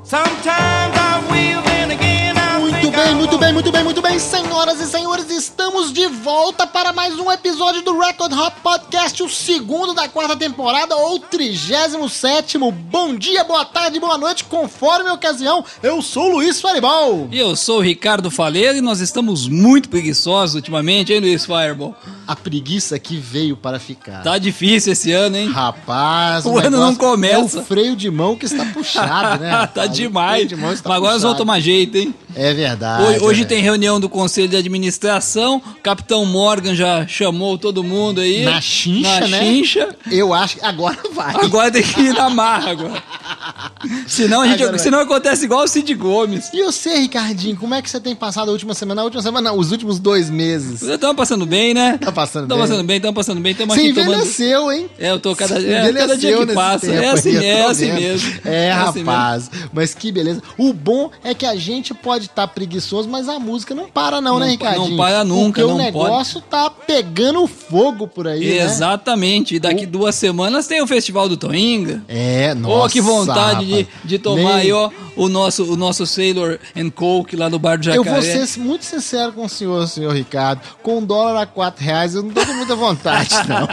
Muito bem, senhoras e senhores, estamos de volta para mais um episódio do Record Hop Podcast, o segundo da quarta temporada, ou 37º. Bom dia, boa tarde, boa noite, conforme a ocasião. Eu sou o Luiz Fireball. E eu sou o Ricardo Faleiro e nós estamos muito preguiçosos ultimamente, hein, Luiz Fireball? A preguiça aqui veio para ficar. Tá difícil esse ano, hein? Rapaz, o ano não começa. É o freio de mão que está puxado, né? Tá demais. Mas agora nós vamos tomar jeito, hein? É verdade. Hoje tem reunião do Conselho de Administração, o Capitão Morgan já chamou todo mundo aí. Na chincha, né? Eu acho que agora vai. Agora tem que ir na marra agora. Senão acontece igual o Cid Gomes. E você, Ricardinho, como é que você tem passado a última semana? Os últimos 2 meses. Estamos passando bem, né? Estamos passando bem. Você envelheceu, tomando... hein? Eu tô cada dia que passa. É assim mesmo. Rapaz. Mas que beleza. O bom é que a gente pode estar preguiçoso, mas a música não para não, né, Ricardinho? Não para nunca, porque o negócio tá pegando fogo por aí, Exatamente. né? E daqui 2 semanas tem o Festival do Toinga. Nossa. Oh, que vontade de tomar aí, ó, o nosso Sailor and Coke lá no bar do Jacaré. Eu vou ser muito sincero com o senhor Ricardo. Com $1 a R$4, eu não tô com muita vontade, não.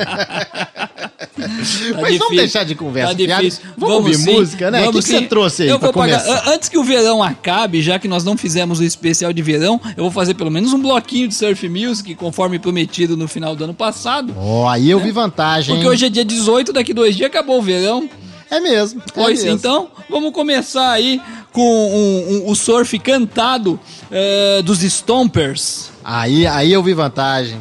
Mas vamos deixar de conversa, vamos ouvir música, né? O que você trouxe aí pra começar? Antes que o verão acabe, já que nós não fizemos o especial de verão, eu vou fazer pelo menos um bloquinho de surf music, conforme prometido no final do ano passado. Aí eu vi vantagem. Porque hoje é dia 18, daqui 2 dias acabou o verão. É mesmo. Pois então, vamos começar aí com o surf cantado dos Stompers. Aí eu vi vantagem.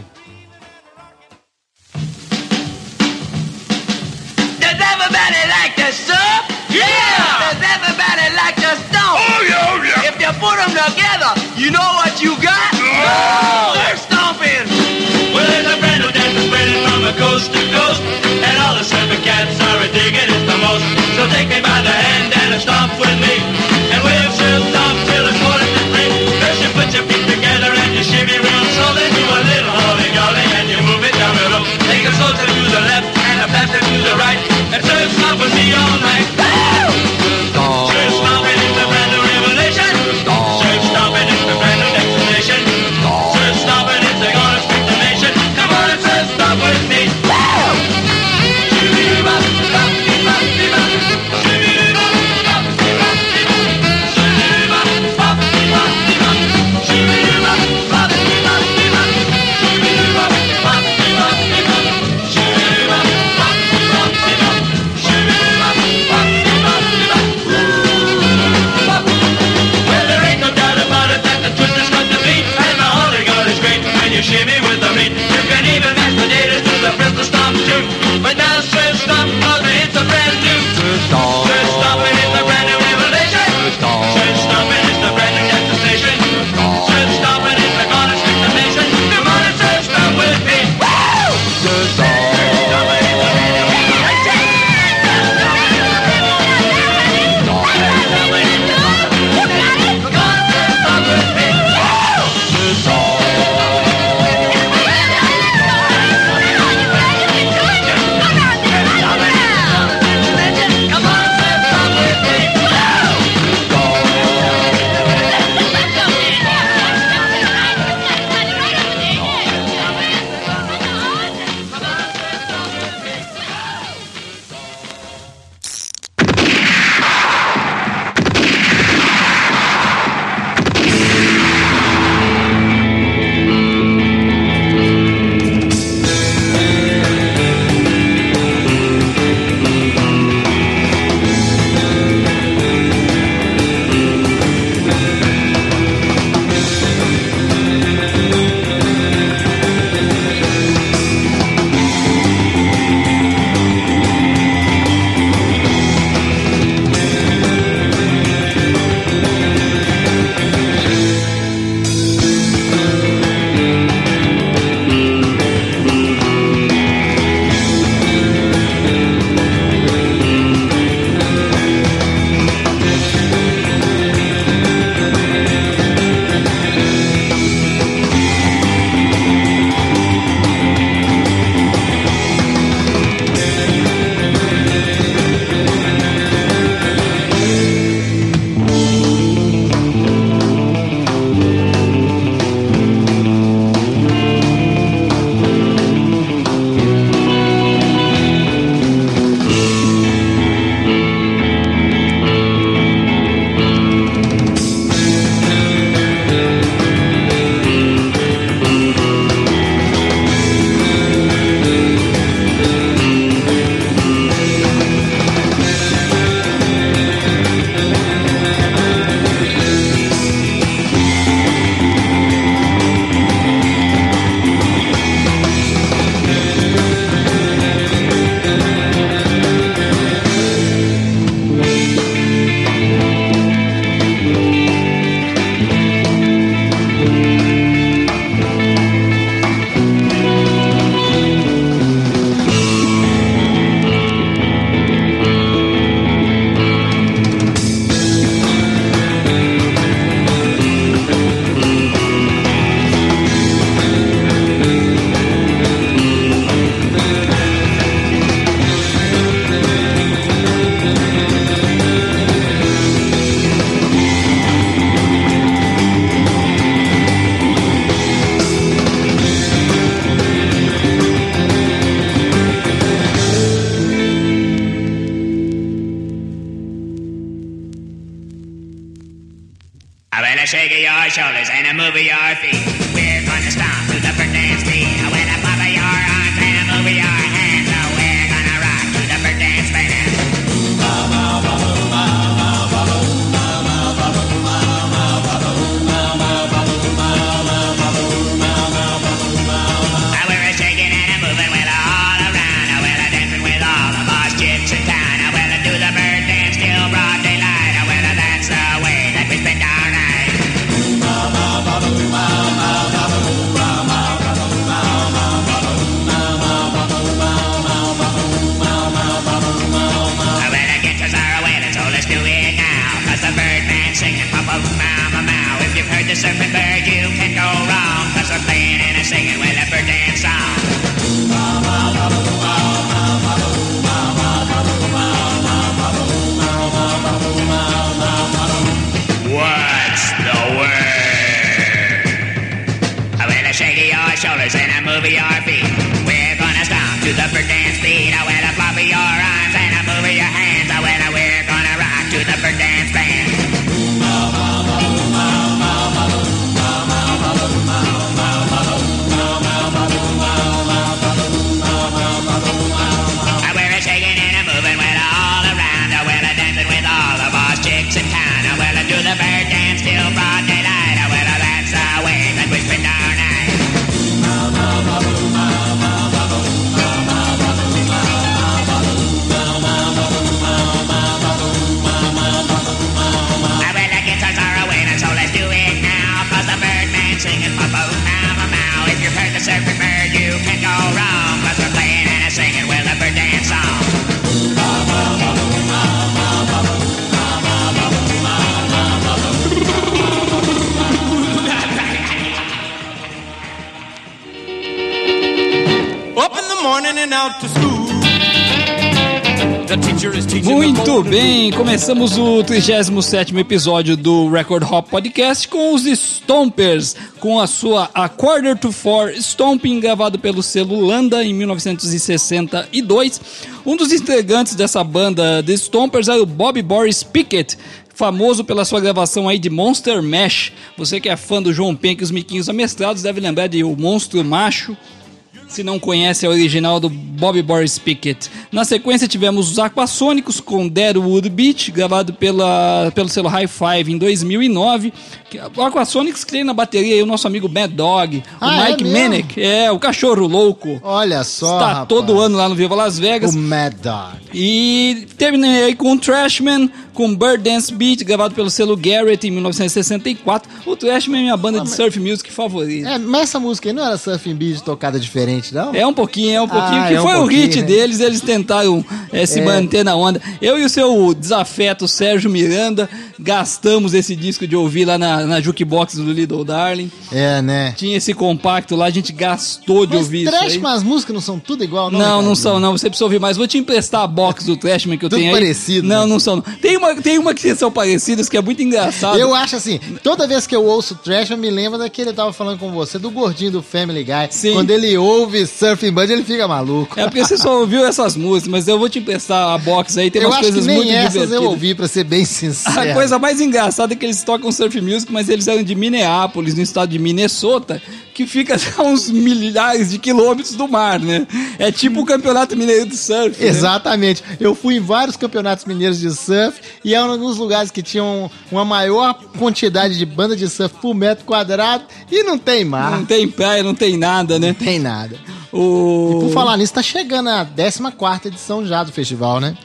Does everybody like to surf? Yeah! Does everybody like to stomp? Oh, yeah. If you put them together, you know what you got? Oh! They're stomping! Well, there's a brand new dance that's spreading from coast to coast, and all the surfer cats are digging it the most. So take me by the hand and stomp with me, and we'll stomp till it's 4:03. First you put your feet together and you shimmy round, so then do a little holly-jolly and you move it down below. Take a salsa to the left and a pastor to the right, and surf stomp with me all night. Surf stomping is the brand new revelation. Surf stomping is the brand new destination. Surf stomping is shoulders and a move your feet. We're gonna stomp to the bird-dance beat. With a pop of your arms and a move your hands. We're gonna rock to the bird-dance band. We're shaking and a moving with all around. We're dancing with all the boss chicks in town. We're do the bird dance till broad daylight. Well, that's the way that we spend our night. Well, the guitars are wailing, so let's do it now. 'Cause the Birdman's singing, pop-a-mow-mow-mow. If you've heard the surfing bird, you can't go wrong. 'Cause we're playing and a singing with a bird dance song. What's the word? Well, shake your shoulders and move your feet. We're gonna stomp to the bird dance beat. Well, flop your arms and move your hands. Well, we're gonna rock to the bird dance band. We're shaking and moving well all around. Well, dancing with all the boss chicks in town. Well, do the bird dance till broad daylight. Well, that's the way that we spend our night. Well, the guitars are wailing, so let's do it now. 'Cause the Birdman's singing, pop-a-mow-mow-mow. If you've heard the surfing bird, you can't go wrong. 'Cause we're playing and singing with a bird dance song. Up in the morning and out to school. The teacher is teaching Muito bem, começamos o 37º episódio do Record Hop Podcast com os Stompers, com a sua A Quarter to Four Stomping, gravado pelo selo Landa em 1962. Um dos integrantes dessa banda The Stompers era o Bobby Boris Pickett, famoso pela sua gravação aí de Monster Mash. Você que é fã do João Penck e os Miquinhos Amestrados deve lembrar de O Monstro Macho. Se não conhece, é o original do Bobby Boris Pickett. Na sequência tivemos os Aquasônicos com Deadwood Beach, gravado pelo selo High Five em 2009. O Aquasônicos que tem na bateria aí o nosso amigo Mad Dog, o Mike Manic, o cachorro louco. Olha só, está rapaz. todo ano lá no Viva Las Vegas. O Mad Dog. E terminei aí com o Trashman, com Bird Dance Beat, gravado pelo selo Garrett em 1964. O Trashman é minha banda de surf music favorita. Mas essa música aí não era Surfing Beat tocada diferente, não? É um pouquinho, que foi o pouquinho, hit né? deles, eles tentaram se manter na onda. Eu e o seu desafeto Sérgio Miranda gastamos esse disco de ouvir lá na jukebox do Little Darling. É, né? Tinha esse compacto lá, a gente gastou de ouvir isso aí. Mas as músicas não são tudo igual, não? Não, Ricardo? não são, não. Você precisa ouvir mais. Vou te emprestar a box do Trashman que eu Tudo tenho aí. parecido, Não, né? não são. Tem uma que são parecidas, que é muito engraçado. Eu acho assim, toda vez que eu ouço Trash, eu me lembro daquele que eu tava falando com você, do gordinho do Family Guy. Sim. Quando ele ouve Surfing Band, ele fica maluco. É porque você só ouviu essas músicas, mas eu vou te emprestar a box aí, tem eu umas acho que coisas nem muito essas divertidas. eu ouvi, pra ser bem sincero. A coisa mais engraçada é que eles tocam surf music, mas eles eram de Minneapolis, no estado de Minnesota, que fica a uns milhares de quilômetros do mar, né? É tipo o Campeonato Mineiro de Surf. né? Exatamente. Eu fui em vários campeonatos mineiros de surf e é um dos lugares que tinham uma maior quantidade de banda de surf por metro quadrado e não tem mar. Não tem praia, não tem nada, né? Não tem nada. O... E por falar nisso, tá chegando a 14ª edição já do festival, né?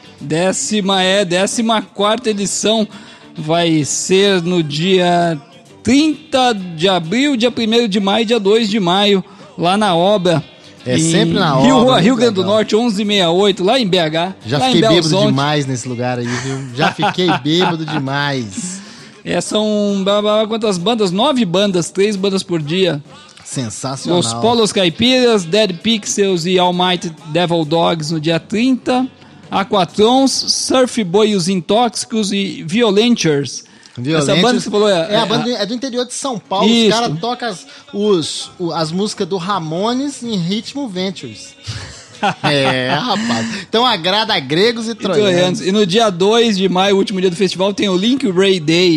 14ª edição vai ser no dia 30 de abril, dia 1º de maio e dia 2 de maio, lá na Obra. É em sempre na Rio, Obra, Rio muito Grande do legal. Norte, 1168, lá em BH. Já lá fiquei em bêbado Belzonte. demais nesse lugar aí, viu? Já fiquei bêbado demais. São quantas bandas? 9 bandas, 3 bandas por dia. Sensacional. Os Polos Caipiras, Dead Pixels e Almighty Devil Dogs no dia 30. Aquatrons, Surf Boy e os Intóxicos e Violentures. Essa banda que você falou a banda é do interior de São Paulo. Isso. Os caras tocam as músicas do Ramones em ritmo Ventures. Rapaz. Então agrada a gregos e troianos. E no dia 2 de maio, o último dia do festival, tem o Link Ray Day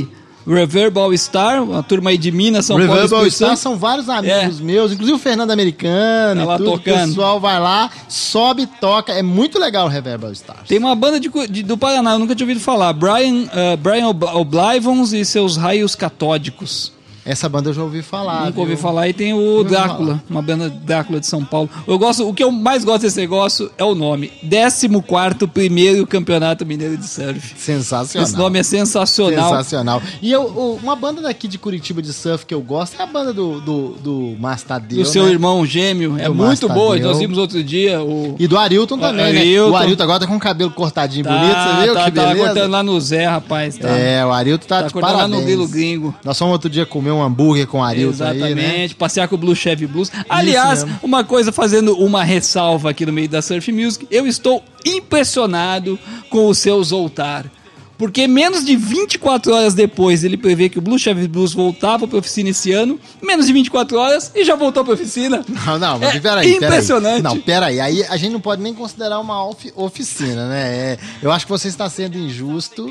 Reverb All Star, uma turma aí de Minas, São Paulo. Reverb All Star são vários amigos meus, inclusive o Fernando Americano, tá lá e tudo, tocando. O pessoal vai lá, sobe, toca, é muito legal o Reverb All Stars. Tem uma banda do Paraná, eu nunca tinha ouvido falar, Brian Oblivons e seus raios catódicos. Essa banda eu já ouvi falar. Nunca ouvi falar. E tem o Drácula, uma banda Drácula de São Paulo. O que eu mais gosto desse negócio é o nome. 14º Primeiro Campeonato Mineiro de Surf. Sensacional. Esse nome é sensacional. Sensacional. E uma banda daqui de Curitiba de surf que eu gosto é a banda do Márcio Tadeu. Do seu né? irmão gêmeo. É Do muito Márcio boa. Tadeu. Nós vimos outro dia. E do Arilton também, Arilton. né? O Arilton agora tá com o cabelo cortadinho bonito, você viu? Tá Que beleza. cortando lá no Zé, rapaz. Tá. É, o Arilton tá de cortando lá no parabéns. Grilo Gringo. Nós fomos outro dia comer um hambúrguer com o Arilton Exatamente, aí, né? passear com o Blue Chevy Blues. Aliás, mesmo. uma coisa, fazendo uma ressalva aqui no meio da Surf Music, eu estou impressionado com o seu Zoltar. Porque menos de 24 horas depois ele prevê que o Blue Chevy Blues voltava para a oficina esse ano, menos de 24 horas e já voltou para a oficina. Não, mas É peraí. impressionante. Não, peraí. Aí a gente não pode nem considerar uma oficina, né? Eu acho que você está sendo injusto.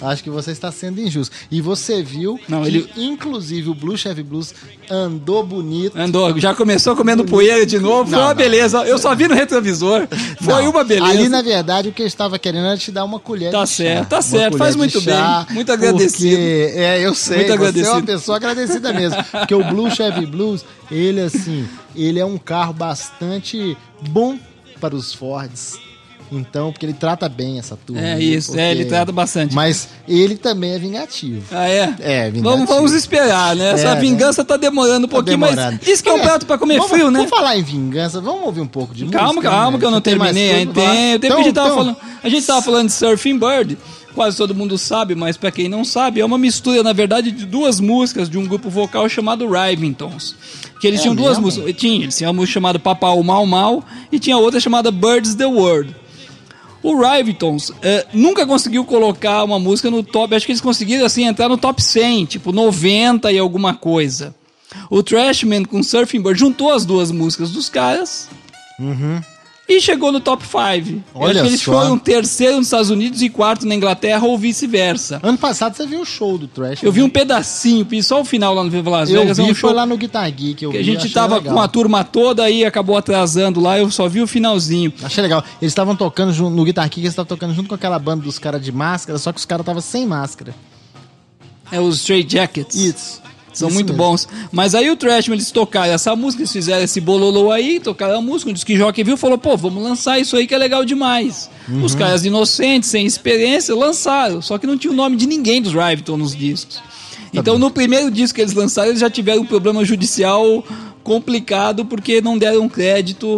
E você viu que, inclusive, o Blue Chevy Blues andou bonito. Andou, já começou comendo poeira de novo. Foi uma beleza. Eu só vi no retrovisor. Foi uma beleza. Ali, na verdade, o que eu estava querendo era te dar uma colher de chá. Tá certo. Faz muito bem. Muito agradecido. Eu sei. Muito agradecido. Você é uma pessoa agradecida mesmo. Porque o Blue Chevy Blues, ele é um carro bastante bom para os Fords. Então, porque ele trata bem essa turma. É isso, ele trata bastante. Mas ele também é vingativo. Ah, é? É, vingativo. Vamos esperar, né? Essa vingança tá demorando um pouquinho, mas diz que é um prato pra comer frio, né? Vamos falar em vingança, vamos ouvir um pouco de música? Calma, que eu não terminei ainda. A gente tava falando de Surfing Bird, quase todo mundo sabe, mas pra quem não sabe, é uma mistura, na verdade, de duas músicas de um grupo vocal chamado Rivingtons. Que eles tinham duas músicas. Eles tinham uma música chamada Papau Mau Mau e tinha outra chamada Birds the World. O Rivingtons nunca conseguiu colocar uma música no top, acho que eles conseguiram assim entrar no top 100, tipo 90 e alguma coisa. O Trashman com Surfing Bird juntou as duas músicas dos caras e chegou no top 5. Acho que eles foram terceiro nos Estados Unidos e quarto na Inglaterra ou vice-versa. Ano passado você viu o show do Trash? Eu vi um pedacinho, só o final lá no Viva Las Vegas. Eu vi, um show foi lá no Guitar Geek. Que a gente tava com a turma toda aí, acabou atrasando lá, eu só vi o finalzinho. Achei legal. Eles estavam tocando no Guitar Geek, eles estavam tocando junto com aquela banda dos caras de máscara, só que os caras estavam sem máscara. É os Stray Jackets. Isso. São muito bons. Mas aí o Trashman, eles tocaram essa música, eles fizeram esse bololô aí, tocaram a música, um disc jockey viu e falou, pô, vamos lançar isso aí que é legal demais. Os caras inocentes, sem experiência, lançaram. Só que não tinha o nome de ninguém dos Rivington nos discos. Então no primeiro disco que eles lançaram, eles já tiveram um problema judicial complicado, porque não deram crédito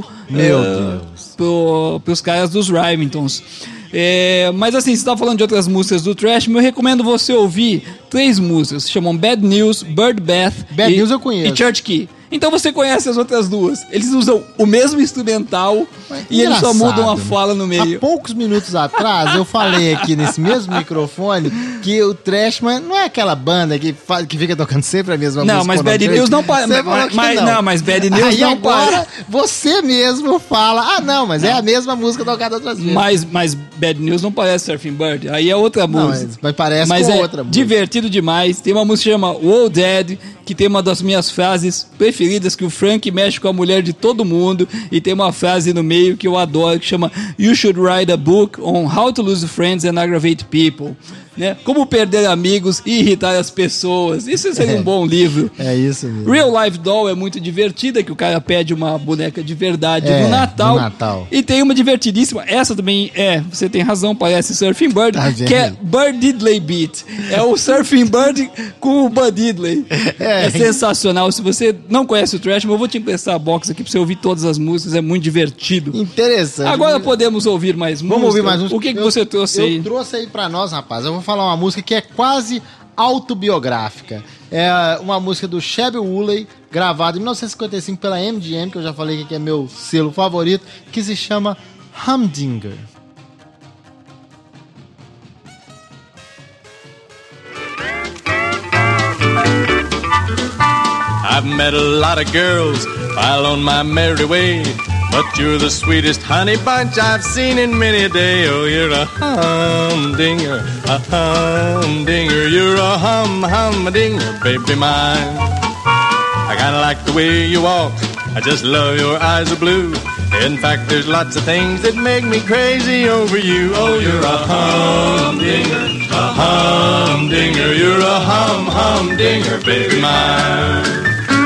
pros caras dos Rivingtons. Mas assim, você está falando de outras músicas do Trash, eu recomendo você ouvir 3 músicas, se chamam Bad News, Bird Bath News eu conheço. e Church Key. Então você conhece as outras duas. Eles usam o mesmo instrumental e eles só mudam a fala no meio. Há poucos minutos atrás eu falei aqui nesse mesmo microfone que o Trashman não é aquela banda que fica tocando sempre a mesma música. Não, mas Bad News não para. Mas Bad News aí não agora para. Você mesmo fala, mas é a mesma música tocada outras vezes. Mas Bad News não parece Surfing Bird. Aí é outra música. Mas parece mas com é outra música. Divertido demais. Tem uma música que chama Whoa Dead, que tem uma das minhas frases preferidas, que o Frank mexe com a mulher de todo mundo, e tem uma frase no meio que eu adoro, que chama You should write a book on how to lose friends and aggravate people. Né? Como perder amigos e irritar as pessoas. Isso seria um bom livro. É isso mesmo. Real Life Doll é muito divertida, que o cara pede uma boneca de verdade no Natal. E tem uma divertidíssima, essa também você tem razão, parece Surfing Bird, que é Bud Diddley Beat. É o Surfing Bird com o Bud Diddley. É sensacional. Se você não conhece o Trash, eu vou te emprestar a box aqui pra você ouvir todas as músicas, é muito divertido. Interessante. Agora podemos ouvir mais músicas. Vamos ouvir mais músicas. O que você trouxe aí? Eu trouxe aí pra nós, rapaz. Eu vou falar uma música que é quase autobiográfica. É uma música do Chevy Woolley, gravada em 1955 pela MGM, que eu já falei que é meu selo favorito, que se chama Humdinger. I've met a lot of girls while on my merry way. But you're the sweetest honey bunch I've seen in many a day. Oh, you're a humdinger, a humdinger. You're a humdinger, baby mine. I kinda like the way you walk. I just love your eyes are blue. In fact, there's lots of things that make me crazy over you. Oh, you're a humdinger, a humdinger. You're a humdinger, baby mine.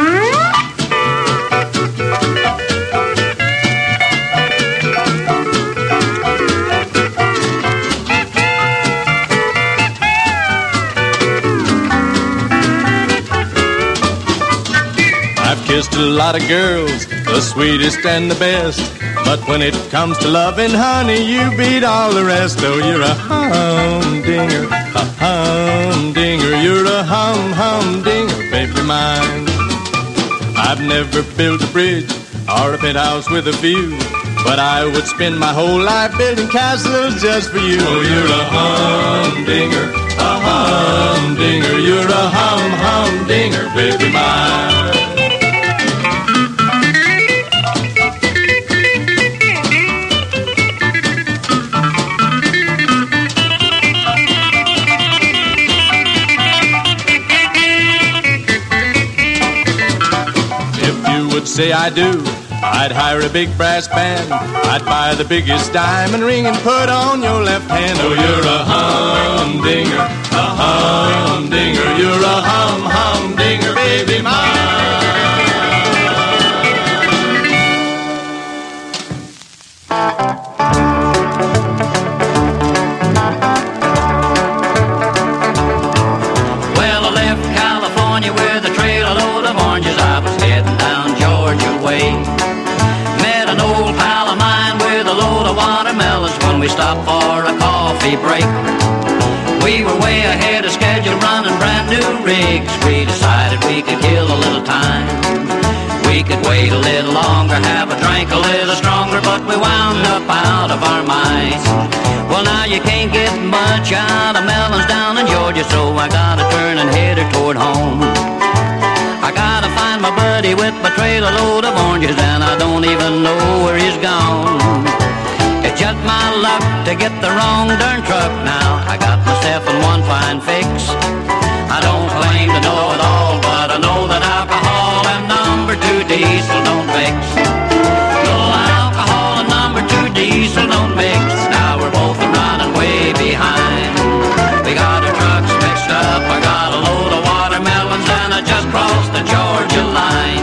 I've kissed a lot of girls, the sweetest and the best. But when it comes to loving, honey, you beat all the rest. Oh, you're a humdinger, a humdinger. You're a humdinger, baby mine. I've never built a bridge or a penthouse with a view, but I would spend my whole life building castles just for you. Oh, you're a humdinger, a humdinger. You're a humdinger, baby mine. Say I do, I'd hire a big brass band. I'd buy the biggest diamond ring and put on your left hand. Oh, you're a humdinger, a humdinger. You're a humdinger, baby mine. Well, I left California with a trail a load of oranges. I was heading down Georgia way. Met an old pal of mine with a load of watermelons when we stopped for a coffee break. We were way ahead of schedule running brand new rigs. We decided we could kill a little time. We could wait a little longer, have a drink a little stronger, but we wound up out of our minds. Well, now you can't get much out of melons down in Georgia, so I gotta turn and head her toward home. I gotta find my buddy with my trailer load of oranges, and I don't even know where he's gone. It's just my luck to get the wrong darn truck now. I got myself in one fine fix. I don't claim to know it all, but I know that alcohol and number 2 diesel don't mix. No alcohol and number 2 diesel don't mix. Now we're both running way behind. We got our trucks mixed up. I got a load of watermelons and I just crossed the Georgia line.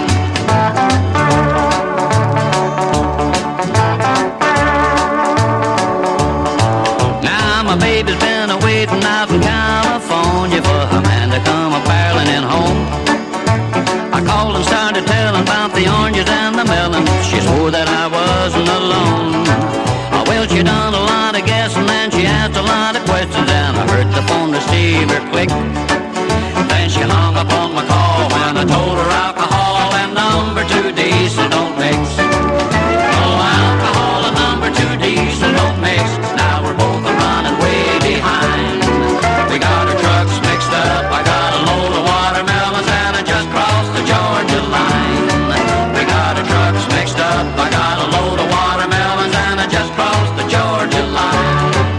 Now my baby's been away from out in California for a man to come a-barreling in home. I called and started telling about the oranges and the melons. She swore that I wasn't alone. Well, she done a lot of guessing and she asked a lot of questions, and I heard the phone receiver click. Then she hung up on my call when I told her alcohol and number 2 diesel don't mix. No alcohol and number 2 diesel don't mix. Now we're both running way behind. We got our trucks mixed up. I got a load of watermelons and I just crossed the Georgia line. We got our trucks mixed up. I got a load of watermelons and I just crossed the Georgia line.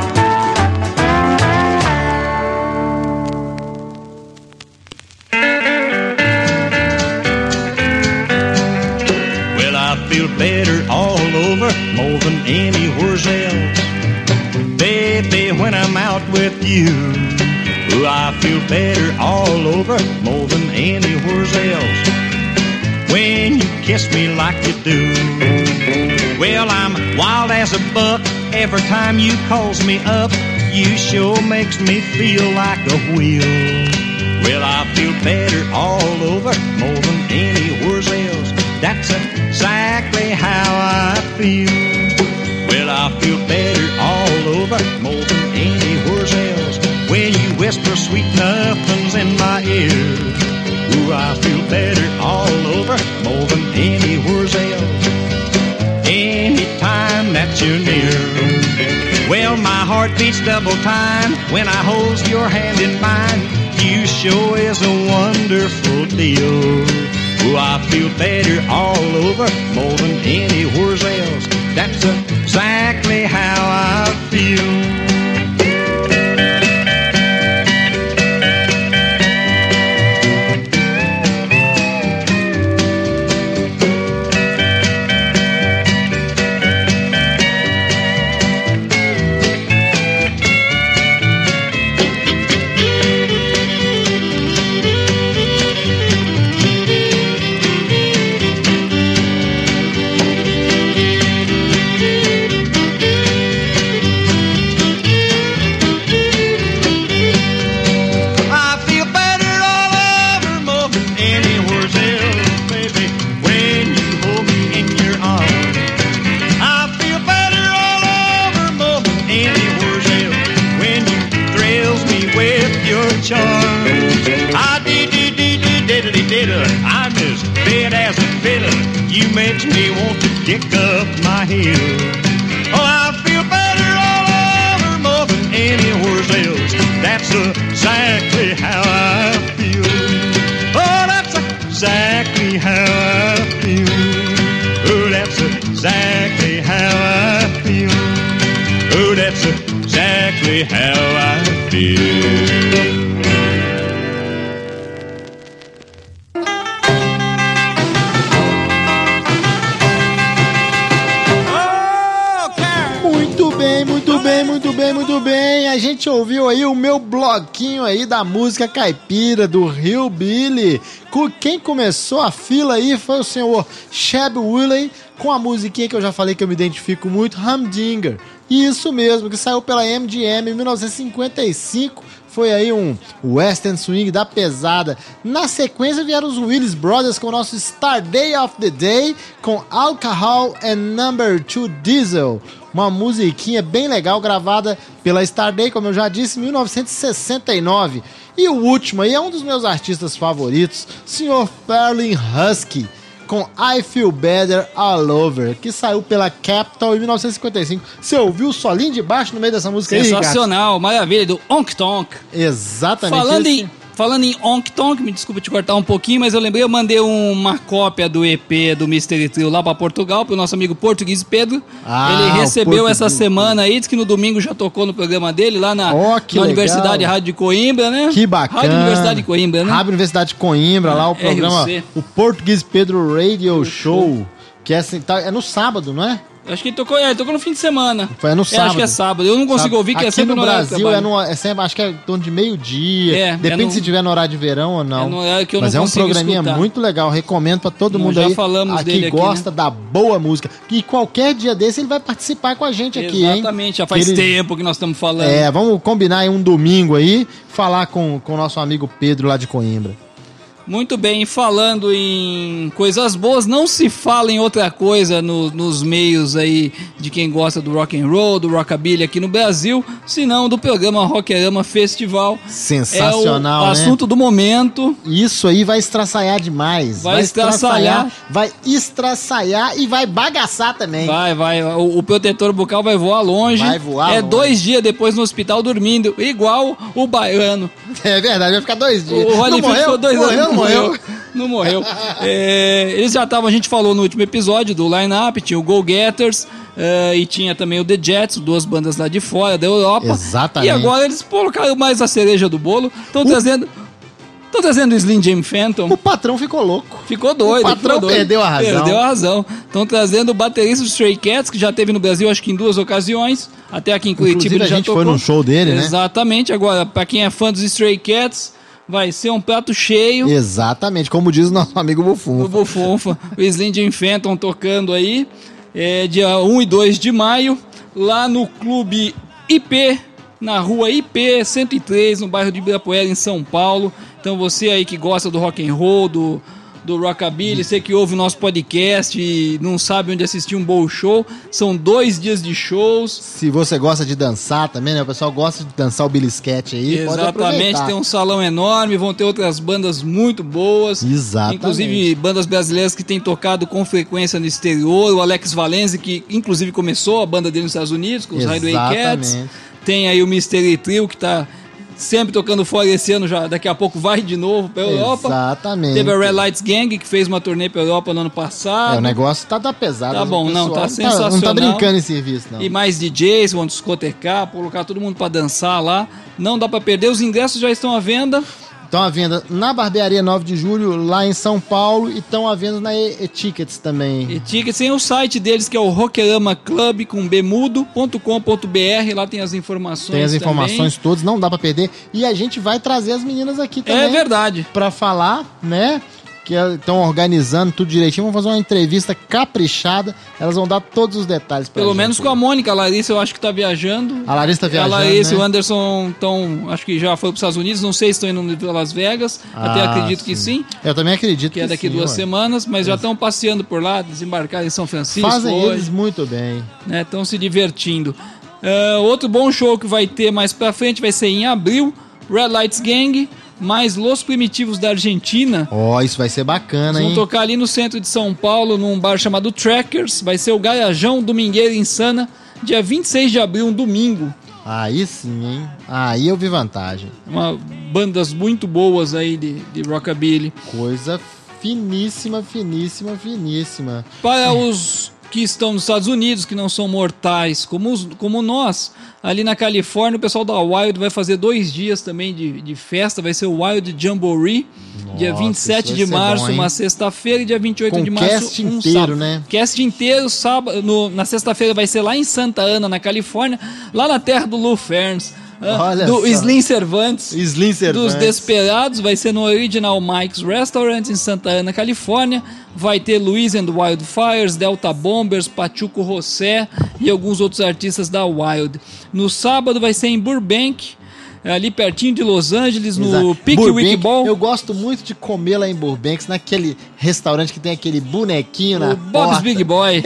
Well, I feel better all over, more than anywhere else. Baby, when I'm out with you, oh, I feel better all over, more than anywhere else. When you kiss me like you do, well, I'm wild as a buck. Every time you calls me up, you sure makes me feel like a wheel. Well, I feel better all over, more than anywhere else. That's exactly how I feel. Well, I feel better all over, more than anywhere else. When you whisper sweet nothings in my ear, ooh, I feel better all over, more than anywhere else. Anytime that you're near, well, my heart beats double time when I hold your hand in mine. You sure is a wonderful deal. Oh, I feel better all over, more than anywhere else. That's exactly how I feel. I'm as bad as a fiddle. You makes me want to kick up my heels. Oh, I feel better all over more than anywhere else. That's exactly how I feel. Oh, that's exactly how I feel. Oh, that's exactly how I feel. Oh, that's exactly how I feel. Muito bem, a gente ouviu aí o meu bloquinho aí da música caipira do Hillbilly. Quem começou a fila aí foi o senhor Sheb Willey com a musiquinha que eu já falei que eu me identifico muito, Humdinger. Isso mesmo, que saiu pela MGM em 1955. Foi aí um western swing da pesada. Na sequência vieram os Willis Brothers com o nosso Star Day of the Day com Alcohol and Number 2 Diesel. Uma musiquinha bem legal gravada pela Star Day, como eu já disse, em 1969. E o último aí é um dos meus artistas favoritos, Sr. Ferlin Husky, com I Feel Better All Over, que saiu pela Capitol em 1955. Você ouviu o solinho de baixo no meio dessa música aí, Ricardo? Sensacional, maravilha, do Onk Tonk. Exatamente. Falando em Onk Tonk, me desculpa te cortar um pouquinho, mas eu lembrei, eu mandei uma cópia do EP do Mystery Trio lá pra Portugal, pro nosso amigo Português Pedro. Ele recebeu essa semana aí, disse que no domingo já tocou no programa dele, lá na Universidade Rádio de Coimbra, né? Que bacana. Rádio Universidade de Coimbra, né? Rádio Universidade de Coimbra, lá o programa, o Português Pedro Radio Show, que é, assim, é no sábado, não é? Acho que ele tocou no fim de semana. Foi no sábado. Acho que é sábado. Eu não consigo ouvir, que aqui é sempre no Brasil é sempre, acho que é em torno de meio-dia. Depende se tiver no horário de verão ou não. Que eu Mas não é um programinha escutar. Muito legal. Recomendo pra todo mundo aí que gosta da boa música. E qualquer dia desse ele vai participar com a gente aqui, hein? Exatamente. Já faz tempo que nós estamos falando. Vamos combinar aí um domingo aí, falar com o nosso amigo Pedro lá de Coimbra. Muito bem, falando em coisas boas, não se fala em outra coisa nos meios aí de quem gosta do rock and roll, do rockabilly aqui no Brasil, senão do programa Rockerama Festival. Sensacional, né? Assunto do momento. Isso aí vai estraçalhar demais. Vai estraçalhar e vai bagaçar também. Vai. O protetor bucal vai voar longe. Vai voar longe. 2 dias depois no hospital dormindo, igual o baiano. É verdade, vai ficar 2 dias. O Holyfield ficou 2 anos. Não morreu. Eles já estavam, a gente falou no último episódio do line-up, tinha o Go Getters e tinha também o The Jets, 2 bandas lá de fora da Europa. Exatamente. E agora eles colocaram mais a cereja do bolo, estão trazendo o Slim Jim Phantom. O patrão ficou louco. Ficou doido. O patrão perdeu a razão. Estão trazendo o baterista do Stray Cats, que já teve no Brasil acho que em 2 ocasiões, até aqui em Curitiba ele já tocou. Foi num show dele, né? Exatamente. Agora, pra quem é fã dos Stray Cats, vai ser um prato cheio. Exatamente, como diz o nosso amigo Bufunfa. O Bufunfa. O Slim Jim Phantom tocando aí, dia 1 e 2 de maio, lá no Clube IP, na rua IP 103, no bairro de Ibirapuera, em São Paulo. Então você aí que gosta do rock and roll, do rockabilly, você que ouve o nosso podcast e não sabe onde assistir um bom show, são 2 dias de shows. Se você gosta de dançar também, né? O pessoal gosta de dançar o billisquete aí. Exatamente, tem um salão enorme, vão ter outras bandas muito boas. Exatamente. Inclusive bandas brasileiras que têm tocado com frequência no exterior. O Alex Valenzi, que inclusive começou a banda dele nos Estados Unidos, com os Hideaway Cats. Tem aí o Mystery Trio, que está sempre tocando fora esse ano, já daqui a pouco vai de novo pra Europa. Exatamente. Teve a Red Lights Gang, que fez uma turnê pra Europa no ano passado. O negócio tá pesado. Tá bom, o não, tá pessoal sensacional. Não tá brincando em serviço, não. E mais DJs, vão discotecar, colocar todo mundo pra dançar lá. Não dá pra perder, os ingressos já estão à venda. Estão à venda na Barbearia 9 de Julho, lá em São Paulo, e estão à venda na E-Tickets também. E-Tickets tem o site deles, que é o Rockerama Club, com bemudo.com.br, lá tem as informações. Tem as informações também. todas, não dá pra perder. E a gente vai trazer as meninas aqui também. É verdade. Pra falar, né? Que estão organizando tudo direitinho. Vamos fazer uma entrevista caprichada. Elas vão dar todos os detalhes pra Pelo gente. menos com a Mônica. A Larissa eu acho que tá viajando. A Larissa tá viajando, A Larissa né? e o Anderson acho que já foi pros Estados Unidos. Não sei se estão indo pra Las Vegas. Até acredito que sim. Eu também acredito Que é daqui 2 semanas. Mas já estão passeando por lá, desembarcaram em São Francisco. Fazem hoje, eles muito bem. né? Estão se divertindo. Outro bom show que vai ter mais pra frente vai ser em abril. Red Lights Gang, mais Los Primitivos da Argentina. Isso vai ser bacana, Eles vão hein? tocar ali no centro de São Paulo, num bar chamado Trackers. Vai ser o Garajão Domingueira Insana, dia 26 de abril, um domingo. Aí sim, hein? Aí eu vi vantagem. Bandas muito boas aí de rockabilly. Coisa finíssima, finíssima, finíssima. Para os que estão nos Estados Unidos, que não são mortais como nós, ali na Califórnia, o pessoal da Wild vai fazer 2 dias também de festa. Vai ser o Wild Jamboree, dia 27 de março, bom, uma sexta-feira, e dia 28 Com de março, cast um inteiro, sábado. né? Cast inteiro, sábado, na sexta-feira vai ser lá em Santa Ana, na Califórnia, lá na terra do Lou Ferns, Olha do só. Slim Cervantes. Slim Cervantes. Dos Desperados, vai ser no Original Mike's Restaurant em Santa Ana, Califórnia. Vai ter Louis and Wildfires, Delta Bombers, Pachuco José e alguns outros artistas da Wild. No sábado vai ser em Burbank, ali pertinho de Los Angeles, no Pickwick Ball. Eu gosto muito de comer lá em Burbank, naquele restaurante que tem aquele bonequinho na Bob's porta. Big Boy.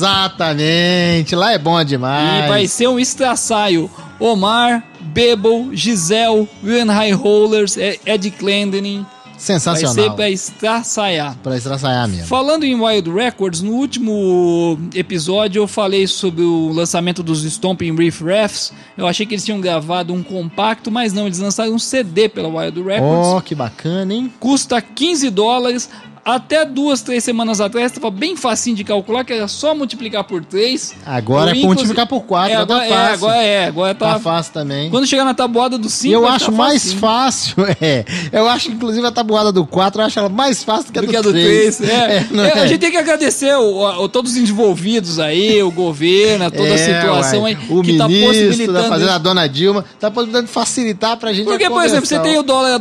Exatamente, lá é bom demais. E vai ser um estraçaio. Omar, Bebel, Giselle, William High Rollers, Ed Clendening. Sensacional. Vai ser pra estraçaiar. Pra estraçaiar mesmo. Falando em Wild Records, no último episódio eu falei sobre o lançamento dos Stomping Riff Raffs. Eu achei que eles tinham gravado um compacto, mas não, eles lançaram um CD pela Wild Records. Que bacana, hein? Custa $15. Até 2-3 semanas atrás estava bem facinho de calcular, que era só multiplicar por 3. Agora é multiplicar por 4, agora, tá fácil. Agora tá fácil também. Quando chegar na tabuada do 5, eu acho mais fácil, eu acho inclusive a tabuada do 4, eu acho ela mais fácil do que a do 3. A gente tem que agradecer todos os envolvidos aí, o governo, toda a situação aí, o que tá ministro possibilitando. da Fazenda, a dona Dilma, tá possibilitando facilitar pra gente. Porque, por exemplo, você tem o dólar a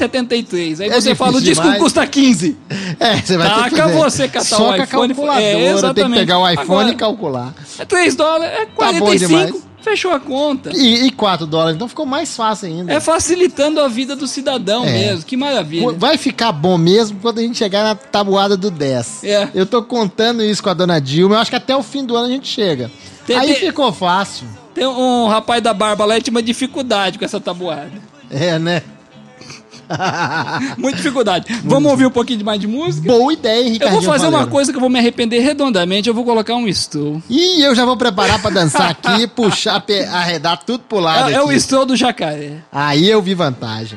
2,73, aí você fala, o disco demais. custa 15. Você vai ter que Taca você catar só o com iPhone. a calculadora, exatamente. tem que pegar o iPhone Agora, e calcular. É $3, é Tá bom 45, demais. fechou a conta. E $4, então ficou mais fácil ainda. É facilitando a vida do cidadão mesmo, que maravilha. Vai ficar bom mesmo quando a gente chegar na tabuada do 10. Eu tô contando isso com a dona Dilma, eu acho que até o fim do ano a gente chega. Aí ficou fácil. Tem um rapaz da barba lá que tinha uma dificuldade com essa tabuada. Né? Muita dificuldade. Vamos ouvir um pouquinho mais de música? Boa ideia, hein, Ricardinho? Eu vou fazer uma Valero. coisa que eu vou me arrepender redondamente. Eu vou colocar um Stroll. E eu já vou preparar pra dançar aqui, puxar, arredar tudo pro lado É aqui. o Stroll do Jacaré. Aí eu vi vantagem.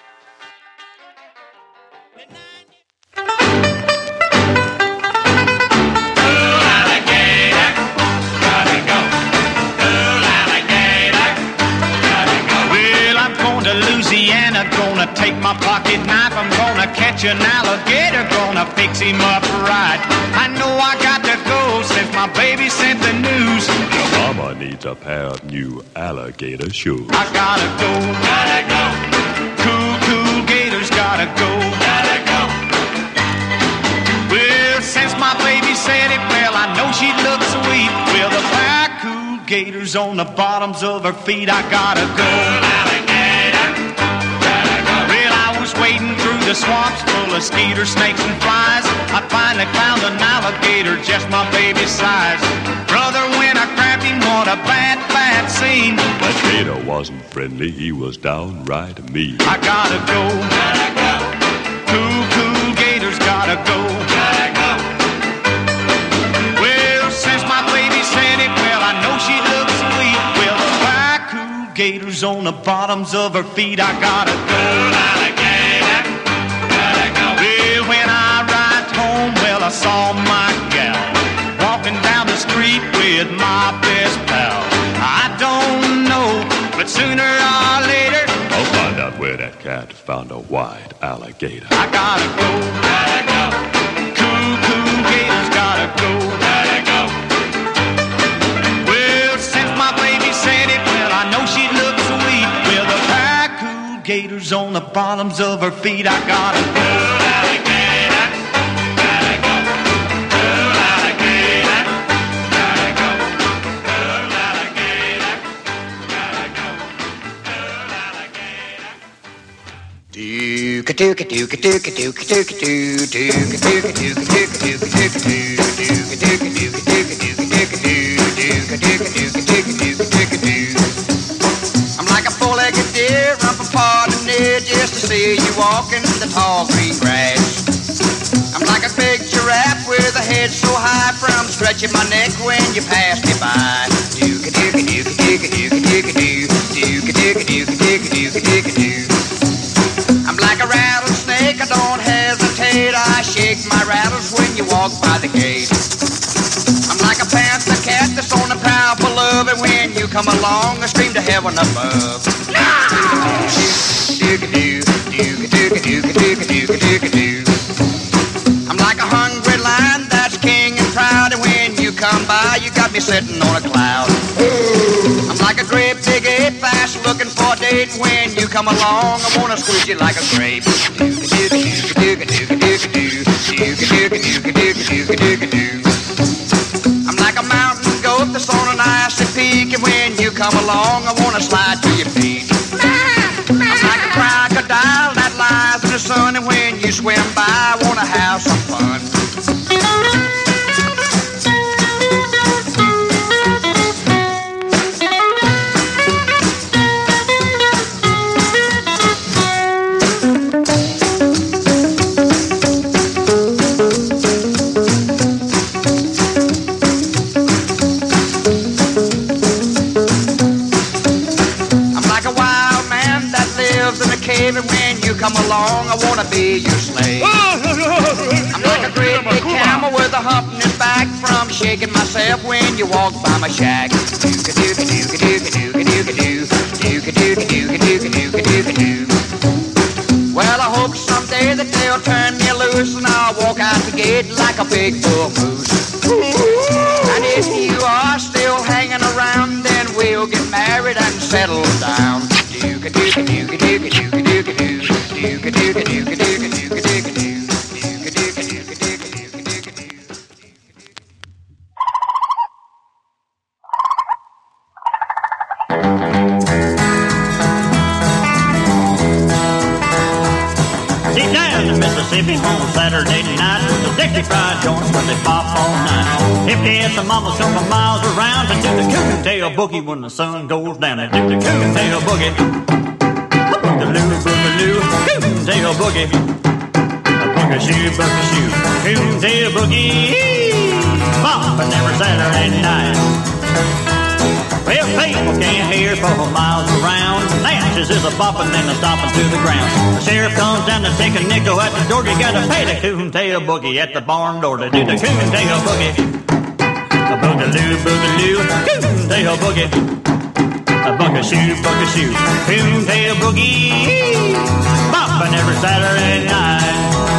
Well, I'm going to Louisiana, gonna take my pocket knife. I'm gonna catch an alligator, gonna fix him up right. I know I got to go since my baby sent the news. Your mama needs a pair of new alligator shoes. I gotta go, gotta go. Cool gators, gotta go, gotta go. Well, since my baby said it, well, I know she looks sweet. Well, the black cool gators on the bottoms of her feet. I gotta go, alligator, gotta go. Well, I was wading through the swamps full of skeeter, snakes, and flies. I finally found an alligator just my baby's size. Brother, when I grabbed him, what a bad scene. That gator wasn't friendly, he was downright mean. I gotta go, gotta go. Cool gators, gotta go, gotta go. Well, since my baby said it, well, I know she looks sweet. Well, the black cool gators on the bottoms of her feet. I gotta go, alligator, gotta go. Well, when I arrived home, well, I saw my gal walking down the street with my best pal. I don't know, but sooner or later I'll find out where that cat found a white alligator. I gotta go, gotta go. Cuckoo gators gotta go, gotta go. Well, since my baby said it, well, I know she looks sweet. With the cool gators on the bottoms of her feet, I gotta go, alligator, gotta go. Alligator, gotta go. Alligator, gotta go. Alligator. I'm like a four-legged deer, rump apart and near just to see you walking the tall green grass. I'm like a big giraffe with a head so high from stretching my neck when you pass me by. I'm like a rattlesnake, I don't hesitate. I shake my rattles when you walk by the gate. I'm like a panther cat that's on the prowl for love, and when you come along, I scream to heaven above. I'm like a hungry lion that's king and proud, and when you come by, you got me sitting on a cloud. I'm like a great big ape, fast looking for a date. When you come along, I wanna squeeze you like a grape. I'm like a mountain goat that's on an icy peak, and when you come along, I wanna slide to your feet. I'm like a crocodile that lies in the sun, and when you swim by, I wanna have some fun. And when you come along, I wanna be your slave. I'm like a great big camel with a hump in his back from shaking myself when you walk by my shack. Well, I hope someday that they'll turn me loose and I'll walk out the gate like a big bull moose. And if you are still hanging around, then we'll get married and settle down. Deep down in Mississippi on Saturday night, the Dixie fried joints when they pop all night. If they had some mamas come from miles around to do the coon-tail boogie when the sun goes down, they do the coon-tail boogie. Boogaloo, boogaloo, coon-tail boogie. Booga-shoo, booga-shoo, coon-tail boogie. Bopping every Saturday night. Well, people can't hear for miles around. Natchez is a bopping and a stomping to the ground. The sheriff comes down to take a nickel at the door. You gotta pay the coon-tail boogie at the barn door to do the coon-tail boogie. A boogaloo, boogaloo, coon-tail boogie. A booga-shoo, booga-shoo, coon-tail boogie. Bopping every Saturday night.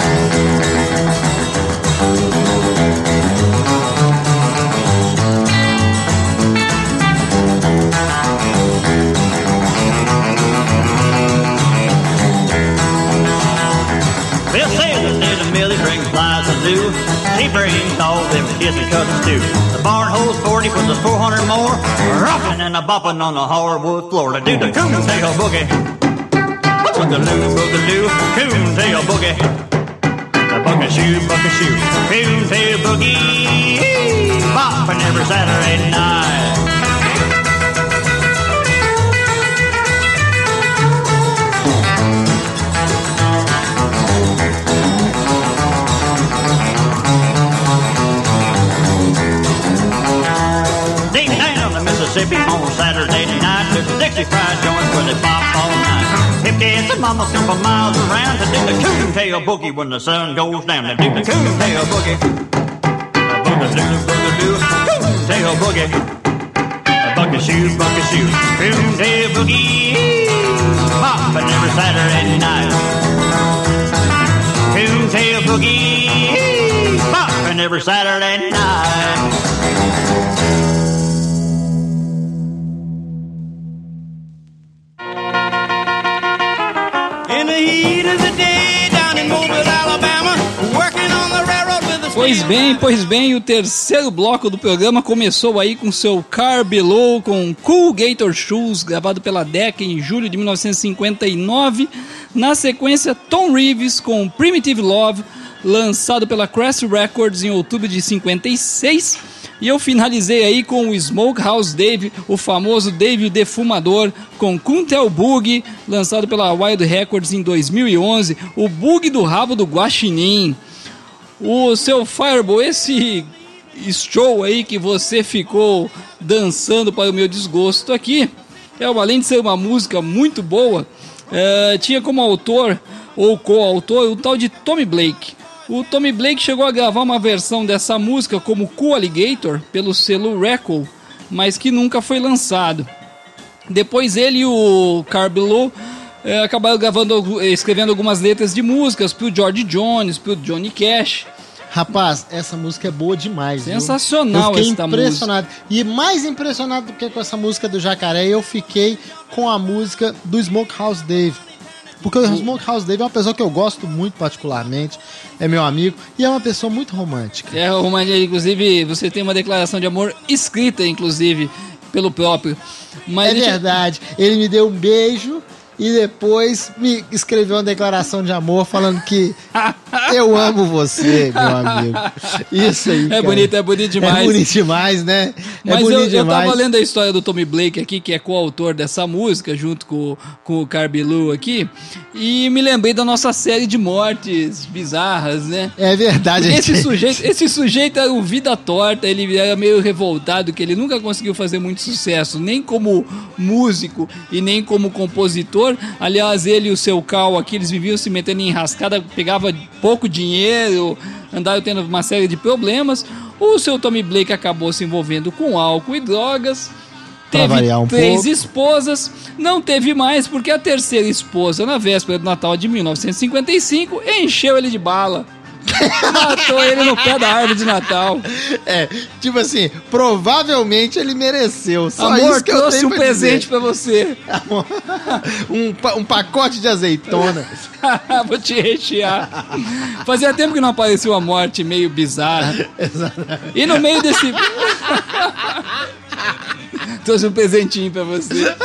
Bill Sailor near the mill, he brings flies and do. He brings all them kissing cousins too. The barn holds 40, puts us 400 more. Rockin' and a bopping on the hardwood floor to do the coon-tail boogie. Boogaloo, boogaloo, coon-tail boogie. The booga-shoo, booga-shoo, coon-tail boogie. Bopping every Saturday night. Deep down the Mississippi On Saturday night, there's a Dixie fried joint where they pop all night. Hip cats and mamas come from miles around to dig the coon-tail boogie when the sun goes down. They dig the coon-tail boogie. Boogie-doo, coon-tail boogie. Bucket shoes, coon-tail boogie. Poppin' every Saturday night. Coon-tail boogie. Poppin' every Saturday night. Pois bem, o terceiro bloco do programa começou aí com seu Car Below com Cool Gator Shoes, gravado pela Decca em julho de 1959. Na sequência, Tom Reeves com Primitive Love, lançado pela Crest Records em outubro de 56. E eu finalizei aí com o Smokehouse Dave, o famoso Dave o Defumador, com Coon-tail Boogie, lançado pela Wild Records em 2011, o boogie do rabo do guaxinim. O seu Fireball, esse show aí que você ficou dançando para o meu desgosto aqui, além de ser uma música muito boa, tinha como autor ou coautor o tal de Tommy Blake. O Tommy Blake chegou a gravar uma versão dessa música como Cool Alligator pelo selo Record, mas que nunca foi lançado. Depois ele e o Car Below acabaram escrevendo algumas letras de músicas pro George Jones, pro Johnny Cash. Rapaz, essa música é boa demais. Sensacional essa música. Eu fiquei impressionado. E mais impressionado do que com essa música do Jacaré, eu fiquei com a música do Smokehouse Dave. Porque o Smokehouse Dave é uma pessoa que eu gosto muito particularmente, é meu amigo, e é uma pessoa muito romântica. Inclusive, você tem uma declaração de amor escrita, inclusive, pelo próprio. Mas verdade. Ele me deu um beijo e depois me escreveu uma declaração de amor falando que eu amo você, meu amigo. Isso aí, cara. É bonito demais. É bonito demais, né? Mas eu tava lendo a história do Tommy Blake aqui, que é coautor dessa música, junto com o Car Below aqui, e me lembrei da nossa série de mortes bizarras, né? É verdade. Esse sujeito era um vida torta, ele era meio revoltado, que ele nunca conseguiu fazer muito sucesso, nem como músico e nem como compositor. Aliás, ele e o seu Cal aqui, eles viviam se metendo em enrascada, pegava pouco dinheiro, andaram tendo uma série de problemas. O seu Tommy Blake acabou se envolvendo com álcool e drogas, teve 3 esposas, não teve mais porque a terceira esposa, na véspera do Natal de 1955, encheu ele de bala. Matou ele no pé da árvore de Natal. Tipo assim, provavelmente ele mereceu. Só amor, isso que eu trouxe tenho um pra presente dizer. Pra você. Amor, um pacote de azeitona. Vou te rechear. Fazia tempo que não apareceu uma morte meio bizarra. Exatamente. E no meio desse... trouxe um presentinho pra você.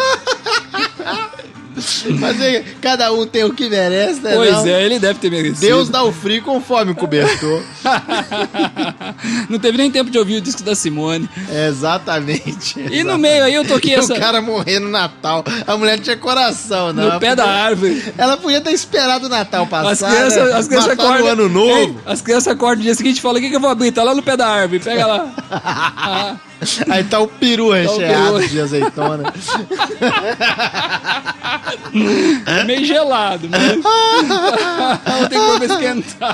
Mas cada um tem o que merece, né? Pois é, ele deve ter merecido. Deus dá o frio conforme o cobertor. Não teve nem tempo de ouvir o disco da Simone. Exatamente. E no meio aí eu toquei essa... O cara morrendo no Natal. A mulher não tinha coração, não. No pé da árvore. Ela podia ter esperado o Natal passar. As crianças acordam no ano novo. As crianças acordam no dia seguinte e falam: o que eu vou abrir? Tá lá no pé da árvore, pega lá. Aí tá o peru recheado de azeitona. É meio gelado, mas não tem como esquentar.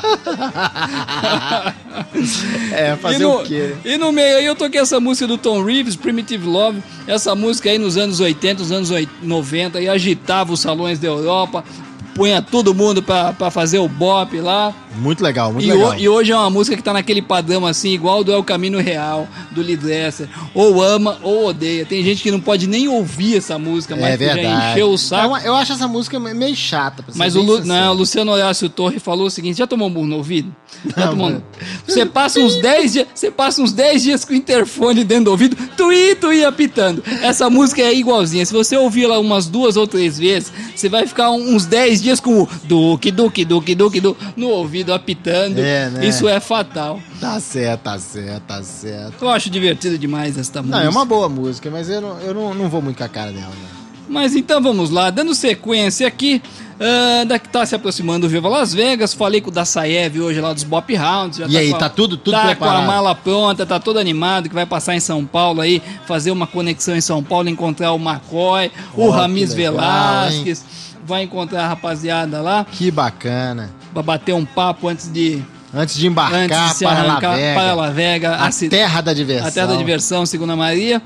Fazer o quê? E no meio aí eu toquei essa música do Tom Reeves, Primitive Love. Essa música aí nos anos 80, nos anos 90, e agitava os salões da Europa, punha todo mundo pra fazer o bop lá. Muito legal, muito legal. E hoje é uma música que tá naquele padrão assim, igual do El Caminho Real, do Lee Dresser. Ou ama ou odeia. Tem gente que não pode nem ouvir essa música, mas que já encheu o saco. Eu acho essa música meio chata. Pra ser mas o Luciano Horácio Torre falou o seguinte: já tomou um burro no ouvido? Você passa uns 10 dias com o interfone dentro do ouvido, tuí apitando. Essa música é igualzinha. Se você ouvir ela umas 2 ou 3 vezes, você vai ficar uns 10 dias com o duque no ouvido apitando. Né? Isso é fatal. Tá certo. Eu acho divertido demais esta música. Não, é uma boa música, mas eu não vou muito com a cara dela, né? Mas então vamos lá, dando sequência aqui, daqui tá se aproximando o Viva Las Vegas, falei com o Dassaev hoje lá dos Bop Rounds. E aí, tá tudo preparado? Tá com a mala pronta, tá todo animado, que vai passar em São Paulo aí, fazer uma conexão em São Paulo, encontrar o McCoy, o Ramis Velasquez, vai encontrar a rapaziada lá. Que bacana. Vai bater um papo antes de embarcar para La Vega, a terra da diversão. A terra da diversão, Segunda Maria.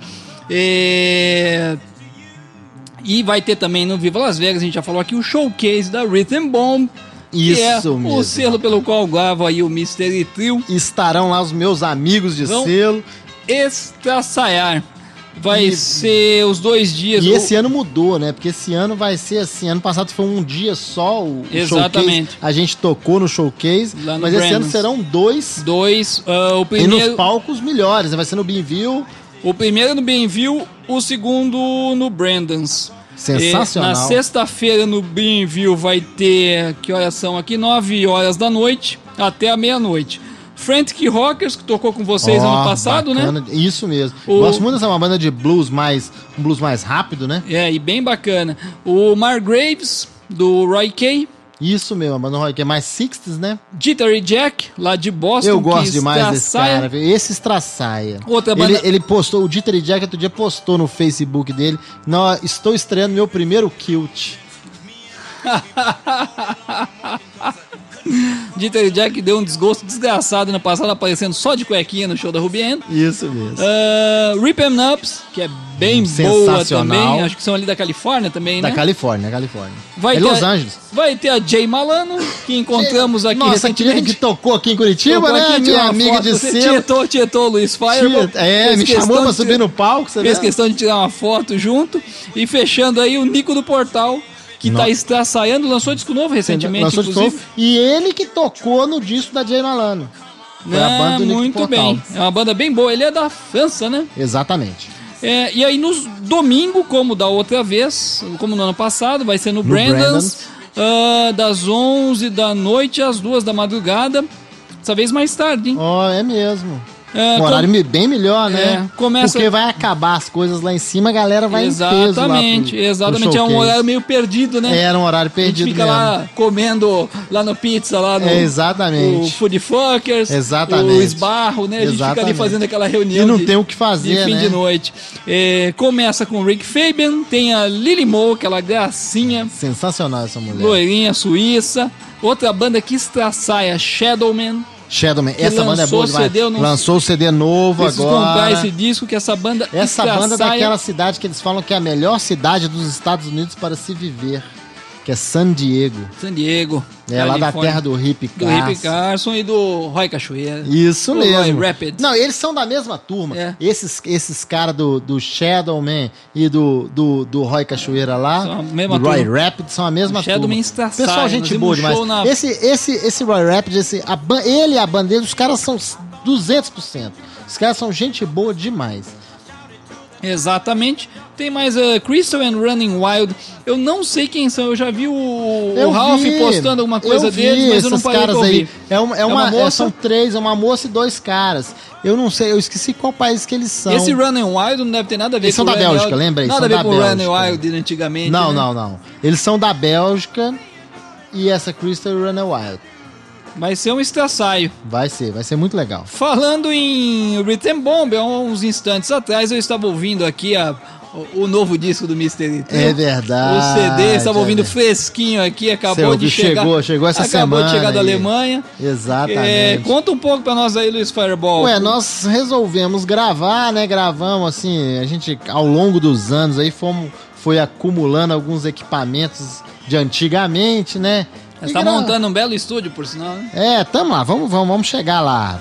E vai ter também no Viva Las Vegas, a gente já falou aqui, o showcase da Rhythm Bomb. Isso mesmo. O selo pelo qual grava aí o Mystery Trio. Estarão lá os meus amigos de selo. Estraçaiar. Vai ser os 2 dias. E esse ano mudou, né? Porque esse ano vai ser assim. Ano passado foi um dia só o Exatamente. Showcase. A gente tocou no showcase. Lá no mas esse ano serão 2. O primeiro... E nos palcos melhores, né? Vai ser no Beanville. O primeiro no Beanville, o segundo no Brandon's. Sensacional. Na sexta-feira no Beanville vai ter, que horas são aqui? 9 horas da noite até a meia-noite. Frantic Rockers, que tocou com vocês ano passado, bacana, né? Isso mesmo. Gosto muito dessa uma banda de blues um blues mais rápido, né? E bem bacana. O Margraves, do Roy Kay. Isso mesmo, a banda do Roy Kay, mais 60s, né? Jittery Jack, lá de Boston. Eu gosto demais desse cara, esse estraçaia. Outra banda... Ele postou, o Jittery Jack outro dia postou no Facebook dele, estou estreando meu primeiro kilt. Jittery Jack deu um desgosto desgraçado no passado, aparecendo só de cuequinha no show da Ruby Ann. Isso mesmo. Rip 'em Ups, que é bem boa também. Acho que são ali da Califórnia também, né? Da Califórnia. Los Angeles. Vai ter a Jay Malano, que encontramos aqui recentemente. Que tocou aqui em Curitiba, né? Minha amiga de selo. Tietou o Luiz Fireball. Me chamou pra subir no palco. Fez questão de tirar uma foto junto. E fechando aí o Nico do Portal, que tá estraçaiando, lançou disco novo recentemente, inclusive. E ele que tocou no disco da Jay Malano. Muito bem. É uma banda bem boa. Ele é da França, né? Exatamente. E aí, no domingo, como da outra vez, como no ano passado, vai ser no Brandon's, das 11 da noite às 2 da madrugada. Dessa vez mais tarde, hein? É mesmo. Um horário bem melhor, né? Porque vai acabar as coisas lá em cima, a galera vai em peso lá Exatamente. É um horário meio perdido, né? Era um horário perdido. A gente fica lá comendo lá no pizza, lá no exatamente. O Food Fuckers, exatamente. O Esbarro, né? A gente fica ali fazendo aquela reunião. E não tem o que fazer, de fim de noite. Começa com o Rick Fabian, tem a Lily Mo, aquela gracinha. Sensacional essa mulher. Loirinha suíça. Outra banda que estraçaia, Shadowman, essa banda é boa demais. Lançou o CD novo agora. Preciso comprar esse disco, que essa banda é daquela cidade que eles falam que é a melhor cidade dos Estados Unidos para se viver, que é San Diego. É lá da terra do Rick Carson e do Roy Cachoeira. Isso mesmo. Roy Rapid. Não, eles são da mesma turma. Esses caras do Shadowman e do Roy Cachoeira lá, do Roy Rapid, são a mesma turma. Shadowman estraçaia. Pessoal, gente boa demais. Esse Roy Rapid, ele e a banda dele, os caras são 200%. Os caras são gente boa demais. Exatamente. Tem mais Crystal and Running Wild. Eu não sei quem são. Eu já vi o Ralph postando alguma coisa deles, mas eu não parei pra ouvir. São 3, é uma moça e 2 caras. Eu não sei, eu esqueci qual país que eles são. Esse Running Wild não deve ter nada a ver eles com o Running Wild. Eles são da Bélgica, lembra? Nada a ver com o Running Wild antigamente. Não. Eles são da Bélgica e essa Crystal Running Wild. Vai ser um estraçaio. Vai ser muito legal. Falando em Rhythm Bomb, há uns instantes atrás eu estava ouvindo aqui o novo disco do Mystery Trio. É verdade. O CD, estava ouvindo fresquinho aqui, acabou de chegar. Chegou essa semana. Acabou de chegar da Alemanha. Exatamente. Conta um pouco pra nós aí, Luiz Fireball. Nós resolvemos gravar, né? Gravamos assim, a gente ao longo dos anos aí foi acumulando alguns equipamentos de antigamente, né? Você tá montando um belo estúdio, por sinal, né? Tamo lá, vamos chegar lá,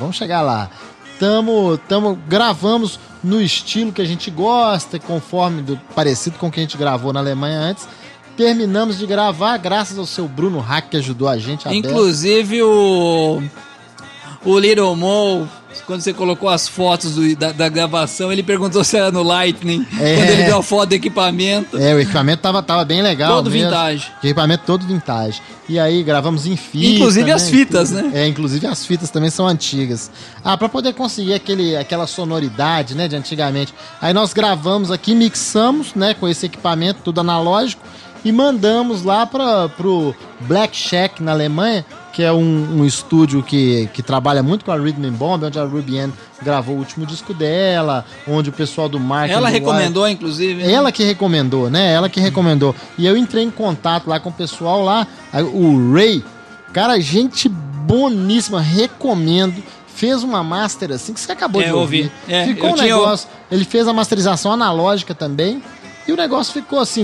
gravamos no estilo que a gente gosta, parecido com o que a gente gravou na Alemanha antes. Terminamos de gravar, graças ao seu Bruno Hack, que ajudou a gente. Inclusive o Little Mo Quando você colocou as fotos da gravação, ele perguntou se era no Lightning. É. Quando ele deu a foto do equipamento. O equipamento tava bem legal. Todo mesmo. vintage. O equipamento todo vintage. E aí gravamos em fita. Inclusive né? as fitas, né? Inclusive as fitas também são antigas. Pra poder conseguir aquela sonoridade, né, de antigamente. Aí nós gravamos aqui, mixamos, né, com esse equipamento, tudo analógico, e mandamos lá pro Black Shack, na Alemanha, que é um estúdio que trabalha muito com a Rhythm and Bomb, onde a Ruby Ann gravou o último disco dela, onde o pessoal do marketing... Ela recomendou, inclusive. Né? Ela que recomendou, né? Ela que recomendou. E eu entrei em contato lá com o pessoal lá, o Ray, cara, gente boníssima, recomendo. Fez uma master assim, que você acabou de ouvir. Ficou um negócio... Ele fez a masterização analógica também. E o negócio ficou assim,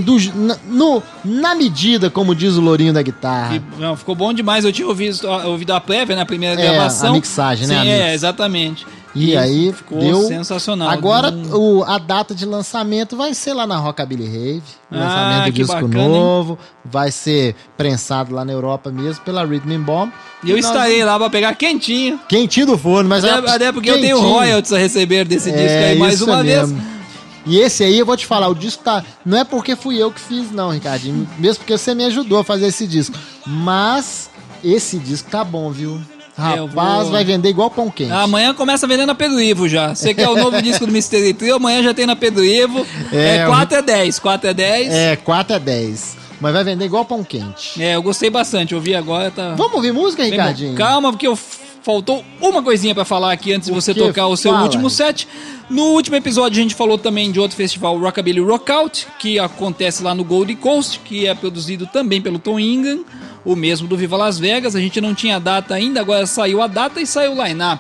na medida, como diz o Lourinho da guitarra. Não, ficou bom demais. Eu tinha ouvido a prévia na primeira gravação. A mixagem, sim, né? exatamente. E aí ficou deu sensacional. Agora a data de lançamento vai ser lá na Rockabilly Rave. O lançamento do disco bacana, novo. Hein? Vai ser prensado lá na Europa mesmo pela Rhythm and Bomb. E eu estarei lá pra pegar quentinho. Quentinho do forno, mas até porque eu tenho royalties a receber desse disco aí mais uma vez. E esse aí, eu vou te falar, o disco tá... Não é porque fui eu que fiz, não, Ricardinho. Mesmo porque você me ajudou a fazer esse disco. Mas esse disco tá bom, viu? Rapaz, vai vender igual pão quente. Amanhã começa vendendo na Pedro Ivo já. Você quer o novo disco do Mystery Trio, amanhã já tem na Pedro Ivo. 4 é 10, 4 é 10. 4 é 10. Mas vai vender igual pão quente. Eu gostei bastante, eu ouvi agora, tá... Vamos ouvir música, Ricardinho? Calma, porque faltou uma coisinha pra falar aqui antes de você tocar o seu último set. No último episódio a gente falou também de outro festival, Rockabilly Rockout, que acontece lá no Gold Coast, que é produzido também pelo Tom Ingham, o mesmo do Viva Las Vegas. A gente não tinha data ainda, agora saiu a data e saiu o line-up.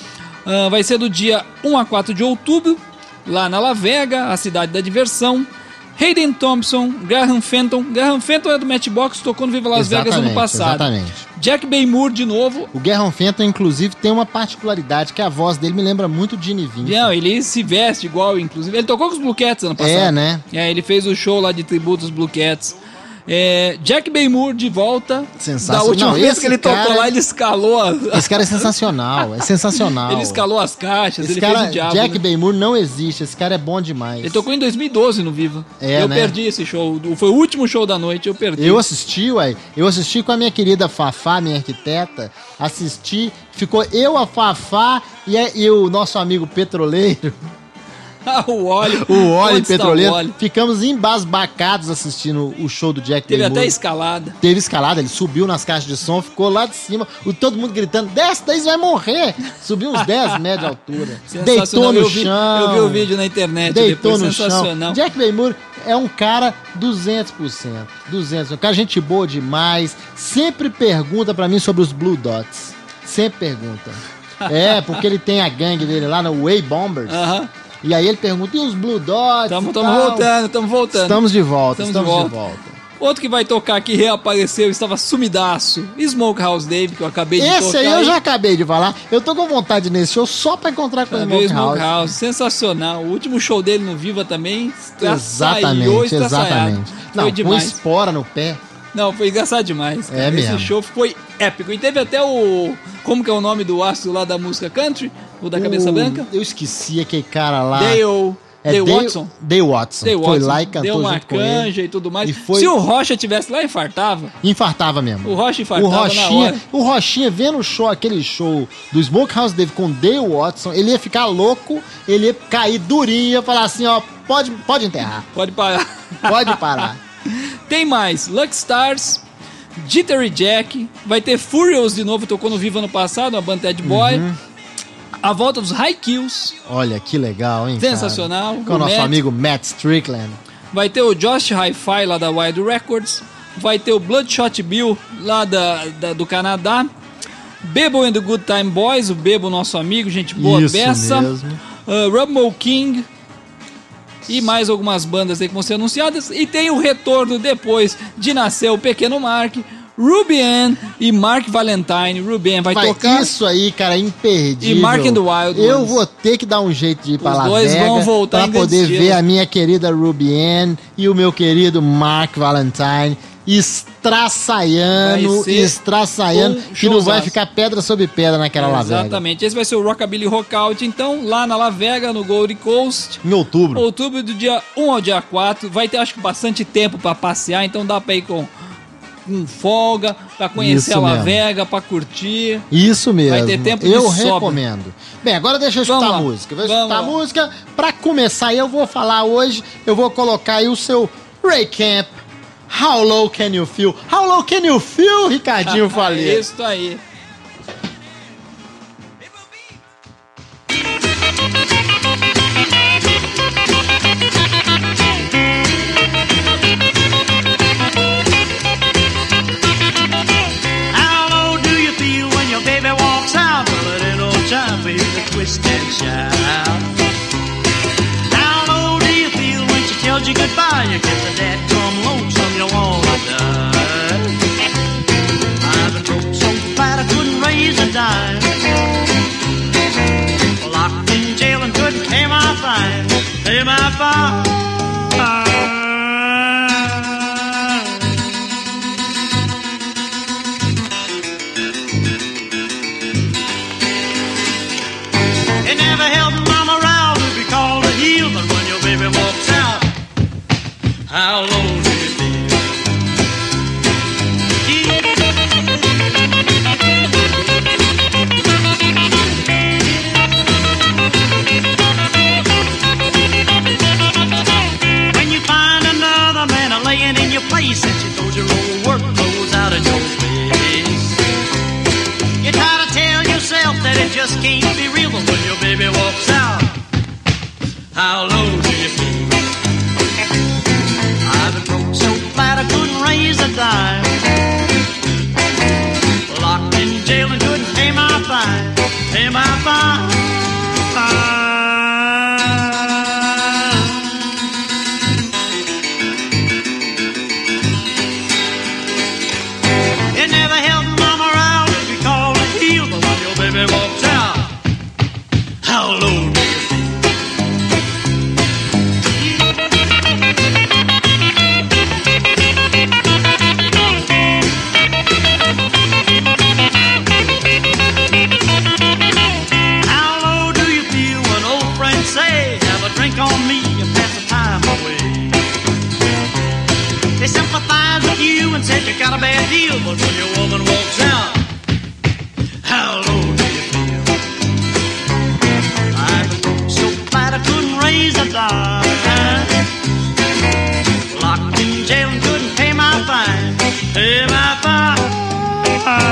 Vai ser do dia 1 a 4 de outubro, lá na La Vega, a cidade da diversão. Hayden Thompson, Graham Fenton. Graham Fenton é do Matchbox, tocou no Viva Las Vegas ano passado. Exatamente. Jack Bay Moore de novo. O Graham Fenton, inclusive, tem uma particularidade, que a voz dele me lembra muito de Gene Vincent. Não, ele se veste igual, inclusive. Ele tocou com os Blue Cats ano passado. Né? Ele fez o show lá de tributo dos Blue Cats. Jack Bay Moore de volta. Sensacional. Da última vez que ele tocou lá, ele escalou. Esse cara é sensacional, é sensacional. Ele escalou as caixas, esse ele cara, fez o diabo. Jack Bay Moore não existe, esse cara é bom demais. Ele tocou em 2012 no Viva. Eu perdi esse show, foi o último show da noite, eu perdi. Eu assisti com a minha querida Fafá, minha arquiteta, ficou eu, a Fafá e o nosso amigo petroleiro. O óleo petroleiro. Ficamos embasbacados assistindo o show do Jack Bay Moore. Teve até escalada. Teve escalada, ele subiu nas caixas de som, ficou lá de cima, todo mundo gritando, desce daí, você vai morrer. Subiu uns 10 metros de altura. Deitou no chão. Eu vi o vídeo na internet. Deitou no sensacional. chão. Jack Bay Moore é um cara 200%. 200%. Um cara gente boa demais. Sempre pergunta pra mim sobre os Blue Dots. Sempre pergunta. Porque ele tem a gangue dele lá no Way Bombers. E aí ele pergunta, e os Blue Dots? Estamos voltando. Estamos de volta. Outro que vai tocar aqui reapareceu, estava sumidaço. Smokehouse Dave, que eu acabei de tocar. Esse aí eu já acabei de falar. Eu tô com vontade nesse show só pra encontrar com o Smokehouse. Sensacional. O último show dele no Viva também. Exatamente. Não, com espora no pé. Não, foi engraçado demais. Cara. Esse show foi épico. E teve até o... Como que é o nome do astro lá da música country? O da cabeça branca? Eu esqueci aquele cara lá. Dale Watson. Dale Watson. Foi lá e cantou deu uma junto com ele. canja e tudo mais. Se o Rocha tivesse lá, infartava. Infartava mesmo. O Rocha infartava na hora. O Rochinha vendo aquele show do Smokehouse Dave com Dale Watson, ele ia ficar louco, ele ia cair durinho, ia falar assim, ó, pode enterrar. Pode parar. Pode parar. Tem mais, Luck Stars, Jittery Jack, vai ter Furious de novo, tocou no Viva ano passado, uma banda Ted Boy. A volta dos High Kills. Olha, que legal, hein? Sensacional. Com o nosso amigo Matt Strickland. Vai ter o Josh Hi-Fi lá da Wild Records. Vai ter o Bloodshot Bill lá do Canadá. Bebo and the Good Time Boys, o Bebo, nosso amigo, gente boa beça. Rumble King. E mais algumas bandas aí que vão ser anunciadas. E tem o retorno depois de nascer o Pequeno Mark. Ruby Ann e Mark Valentine. Ruby Ann vai tocar. Isso aí, cara, imperdível. E Mark and the Wild Eu Ones. vou ter que dar um jeito de ir pra Os Las dois Vegas vão voltar pra em poder grande estilo. ver a minha querida Ruby Ann e o meu querido Mark Valentine estraçaiando, Vai ser que não vai showzaço. ficar pedra sobre pedra naquela Las Vegas. Exatamente. Esse vai ser o Rockabilly Rockout, então, lá na La Vega, no Gold Coast. Em outubro. Outubro do dia 1 ao dia 4. Vai ter, acho que, bastante tempo pra passear, então dá pra ir com folga, pra conhecer Isso a La mesmo. Vega, pra curtir. Isso mesmo. Vai ter tempo de eu sobra. recomendo. Bem, agora deixa eu Vamos escutar a lá. música. Vou Vamos escutar a lá. música. Pra começar, eu vou falar hoje, eu vou colocar aí o seu Ray Camp. How Low Can You Feel? How Low Can You Feel, Ricardinho Falei? Isso aí. How low do you feel when your baby walks out? Well, it ain't no time for you to twist and shout. How low do you feel when she tells you goodbye? You get the dad come lonesome, you wanna die. I've been broke so flat I couldn't raise a dime. Locked in jail and couldn't pay my fine. Pay my fine. It never helped mama around to be called a heel, but when your baby walks out, how low do you feel? When you find another man laying in your place and she throws your old work clothes out of your face, you try to tell yourself that it just can't be real, but when your baby walks out, how low do you feel? I've been broke so flat I couldn't raise a dime. Locked in jail and couldn't pay my fine. Pay my fine. It never helped mama around to be called a heel, but when your baby walks out, how low do you feel? How low do you feel when old friends say, have a drink on me and pass the time away? They sympathize with you and said you got a bad deal, but when your woman walks out, how low do you feel? I've been broke so flat I couldn't raise a dime. Locked in jail and couldn't pay my fine. Pay my fine.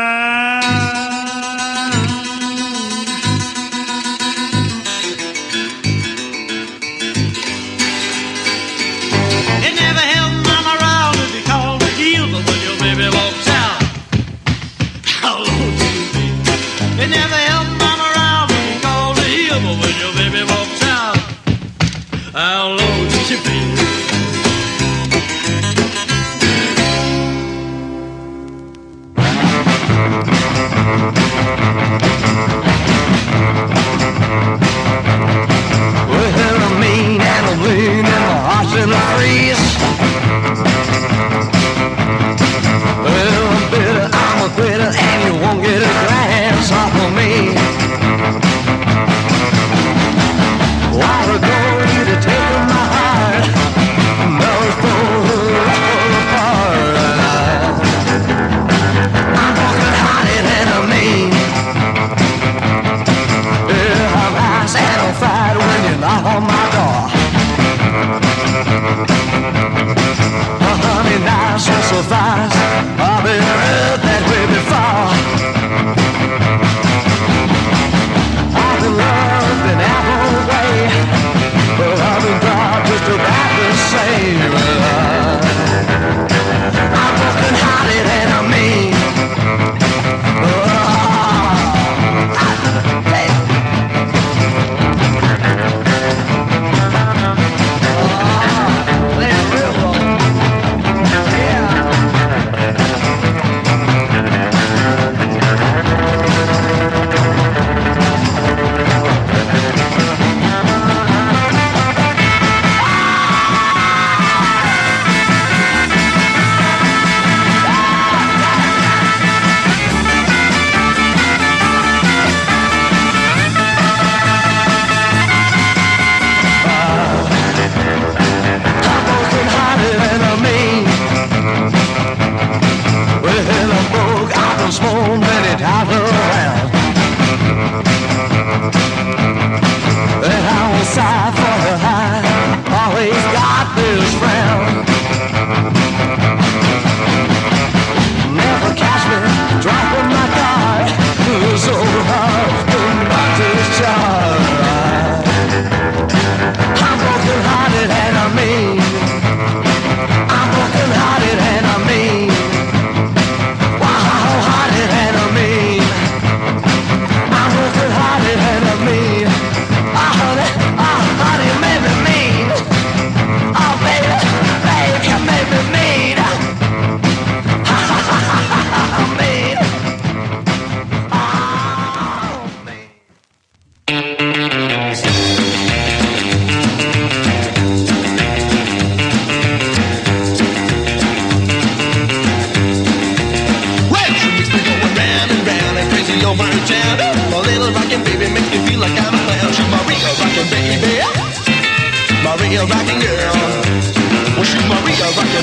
It never helped mama around to be called a heel, but when your baby walks out, how low do you feel? It never helped mama around to be called a heel, but when your baby walks out, how low do you feel? Well, I'm mean and I'm lean and my heart's in a freeze. Well, I'm bitter, I'm a quitter, and you won't get a glance off of me. While ago, you'd have taken my heart, and those fools apart. I'm broken-hearted and I'm mean. Yeah, I'm ice and I'm fried when you knock on my door. Honey, now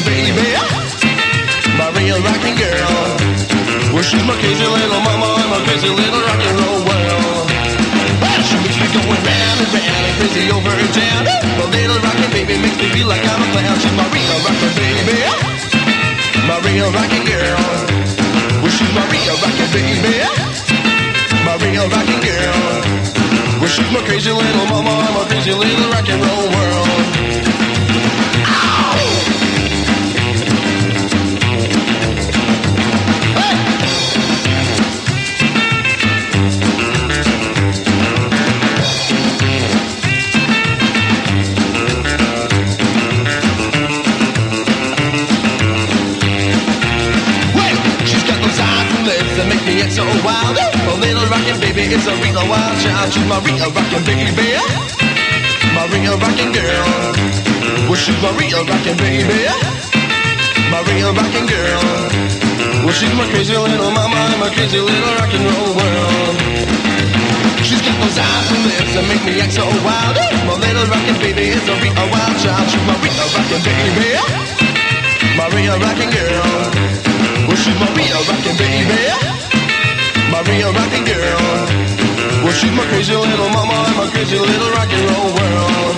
rockin' baby, my real rockin' girl. Well, she's my crazy little mama in my crazy little rock and roll world. Well, she makes me going round and round and crazy over in town. My little rockin' baby makes me feel like I'm a clown. She's my real rockin' baby, my real rockin' girl. Well, she's my real rockin' baby, my real rockin' girl. Well, she's my crazy little mama in my crazy little rock and roll world. That make me act so wild. A little rockin' baby is a real wild child. She's my real rockin' baby, my real rockin' girl. Well, she's my real rockin' baby, my real rockin' girl. Well, she's my crazy little mama in my crazy little rock and roll world. She's got those eyes and lips that make me act so wild. My little rockin' baby is a real wild child. She's my real rockin' baby, my real rockin' girl. Well, she's my real rockin' baby, my real rockin' girl. Well, she's my crazy little mama in my crazy little rock and roll world.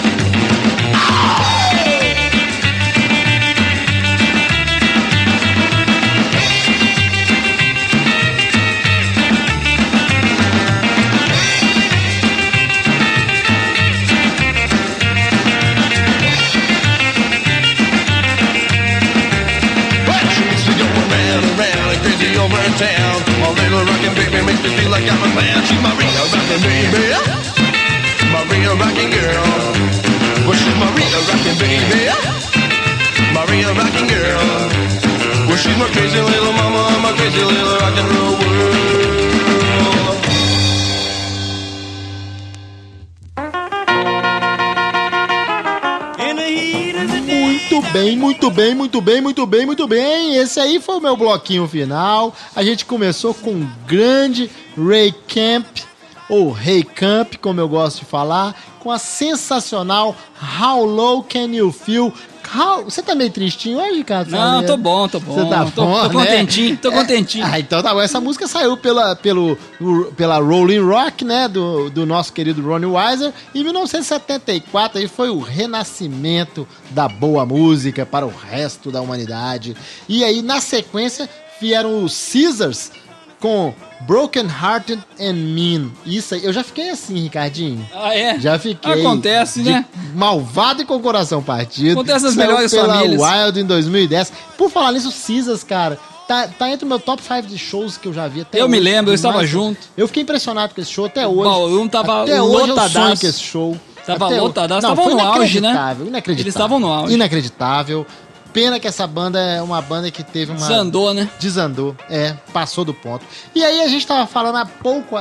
Over in town, my little rockin' baby makes me feel like I'm a clown. She's my real rockin' baby, my real rockin' girl. Well, she's my real rockin' baby, my real rockin' girl. Well, she's my crazy little mama, my crazy little rock and roll world. Muito bem. Esse aí foi o meu bloquinho final. A gente começou com o grande Ray Camp, ou Ray Camp, como eu gosto de falar, com a sensacional How Low Can You Feel? Você tá meio tristinho hoje, cara? Não, tô bom. Você tá bom, tô contentinho, tô contentinho. Então tá bom. Essa música saiu pela Rolling Rock, né? Do nosso querido Ronnie Weiser. Em 1974, aí foi o renascimento da boa música para o resto da humanidade. E aí, na sequência, vieram os Scissors com Broken Hearted and Mean. Isso aí, eu já fiquei assim, Ricardinho. Ah, é? Já fiquei. Acontece, né? Malvado e com o coração partido. Acontece nas Saiu melhores pela famílias. Wild em 2010. Por falar nisso, Scissors, cara, tá entre o meu top 5 de shows que eu já vi até hoje. Eu me lembro, eu estava junto. Eu fiquei impressionado com esse show até hoje. Bom, eu não tava até hoje eu sonho lotadaço. com esse show. Tava Até lotadaço. Não, Estavam foi no auge, né? Inacreditável. Eles estavam no auge. Inacreditável. Pena que essa banda é uma banda que teve uma... Desandou, né? Desandou, passou do ponto. E aí a gente tava falando há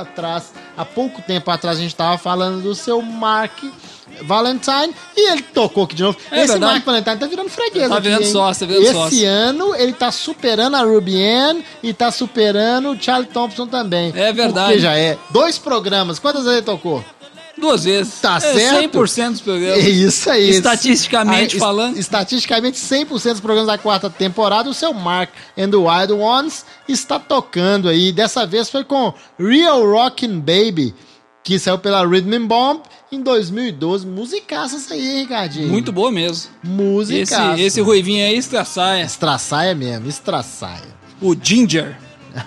pouco tempo atrás, a gente tava falando do seu Mark Valentine, e ele tocou aqui de novo. Esse verdade. Mark Valentine tá virando freguês Tá aqui, virando hein? sócio, tá virando sócio. Esse ano ele tá superando a Ruby Ann e tá superando o Charlie Thompson também. É verdade. Porque já é 2 programas. Quantas vezes ele tocou? 2 vezes. Tá certo? 100% dos programas. É isso aí. Estatisticamente falando. Estatisticamente, 100% dos programas da 4ª temporada, o seu Mark and the Wild Ones está tocando aí. Dessa vez foi com Real Rockin' Baby, que saiu pela Rhythm and Bomb em 2012. Musicaça essa aí, hein, Ricardinho? Muito boa mesmo. Musicaça. Esse ruivinho aí, estraçaia. Estraçaia mesmo, estraçaia. O Ginger.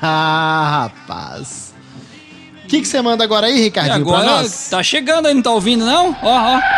Ah, rapaz. O que você manda agora aí, Ricardinho, e agora, pra nós? tá chegando aí, não tá ouvindo, não? Ó. Nossa,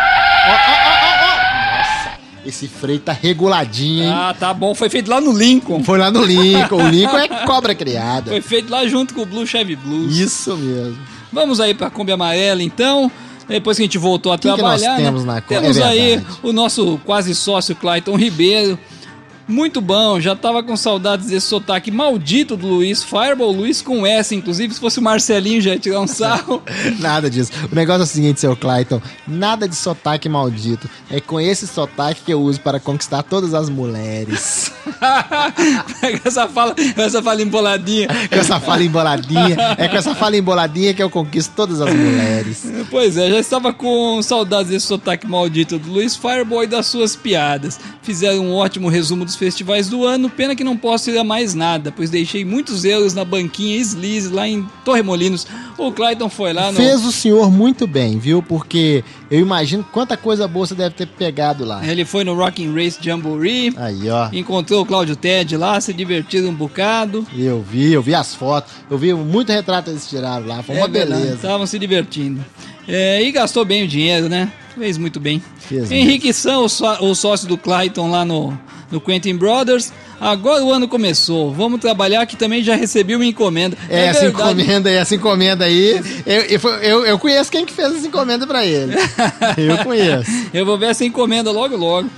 esse freio tá reguladinho, hein? Ah, tá bom. Foi feito lá no Lincoln. Foi lá no Lincoln. O Lincoln é cobra criada. Foi feito lá junto com o Blue Chevy Blues. Isso mesmo. Vamos aí pra Kombi Amarela, então. Depois que a gente voltou a trabalhar, que nós temos, né? na Temos aí verdade. o nosso quase sócio Clayton Ribeiro. Muito bom, já tava com saudades desse sotaque maldito do Luiz Fireball, Luiz com S, inclusive, se fosse o Marcelinho já ia tirar um sarro. Nada disso. O negócio é o seguinte, seu Clayton, nada de sotaque maldito. É com esse sotaque que eu uso para conquistar todas as mulheres. com essa fala emboladinha. Com essa fala emboladinha. É com essa fala emboladinha que eu conquisto todas as mulheres. Pois é, já estava com saudades desse sotaque maldito do Luiz Fireball e das suas piadas. Fizeram um ótimo resumo dos festivais do ano, pena que não posso ir a mais nada, pois deixei muitos euros na banquinha Sleaze lá em Torremolinos. O Clayton foi lá no... Fez o senhor muito bem, viu? Porque eu imagino quanta coisa boa você deve ter pegado lá. Ele foi no Rockin' Race Jamboree. Aí, ó. Encontrou o Cláudio Ted lá, se divertiram um bocado. Eu vi as fotos. Eu vi muito retrato eles tiraram lá. Foi uma beleza. Estavam se divertindo. E gastou bem o dinheiro, né? Fez muito bem. Fez Henrique San, o sócio do Clayton lá no Quentin Brothers. Agora o ano começou, vamos trabalhar, que também já recebi uma encomenda. Essa encomenda aí, eu conheço quem que fez essa encomenda pra ele. Eu conheço. Eu vou ver essa encomenda logo.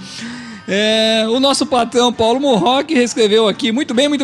O nosso patrão Paulo Morrock reescreveu aqui, muito bem.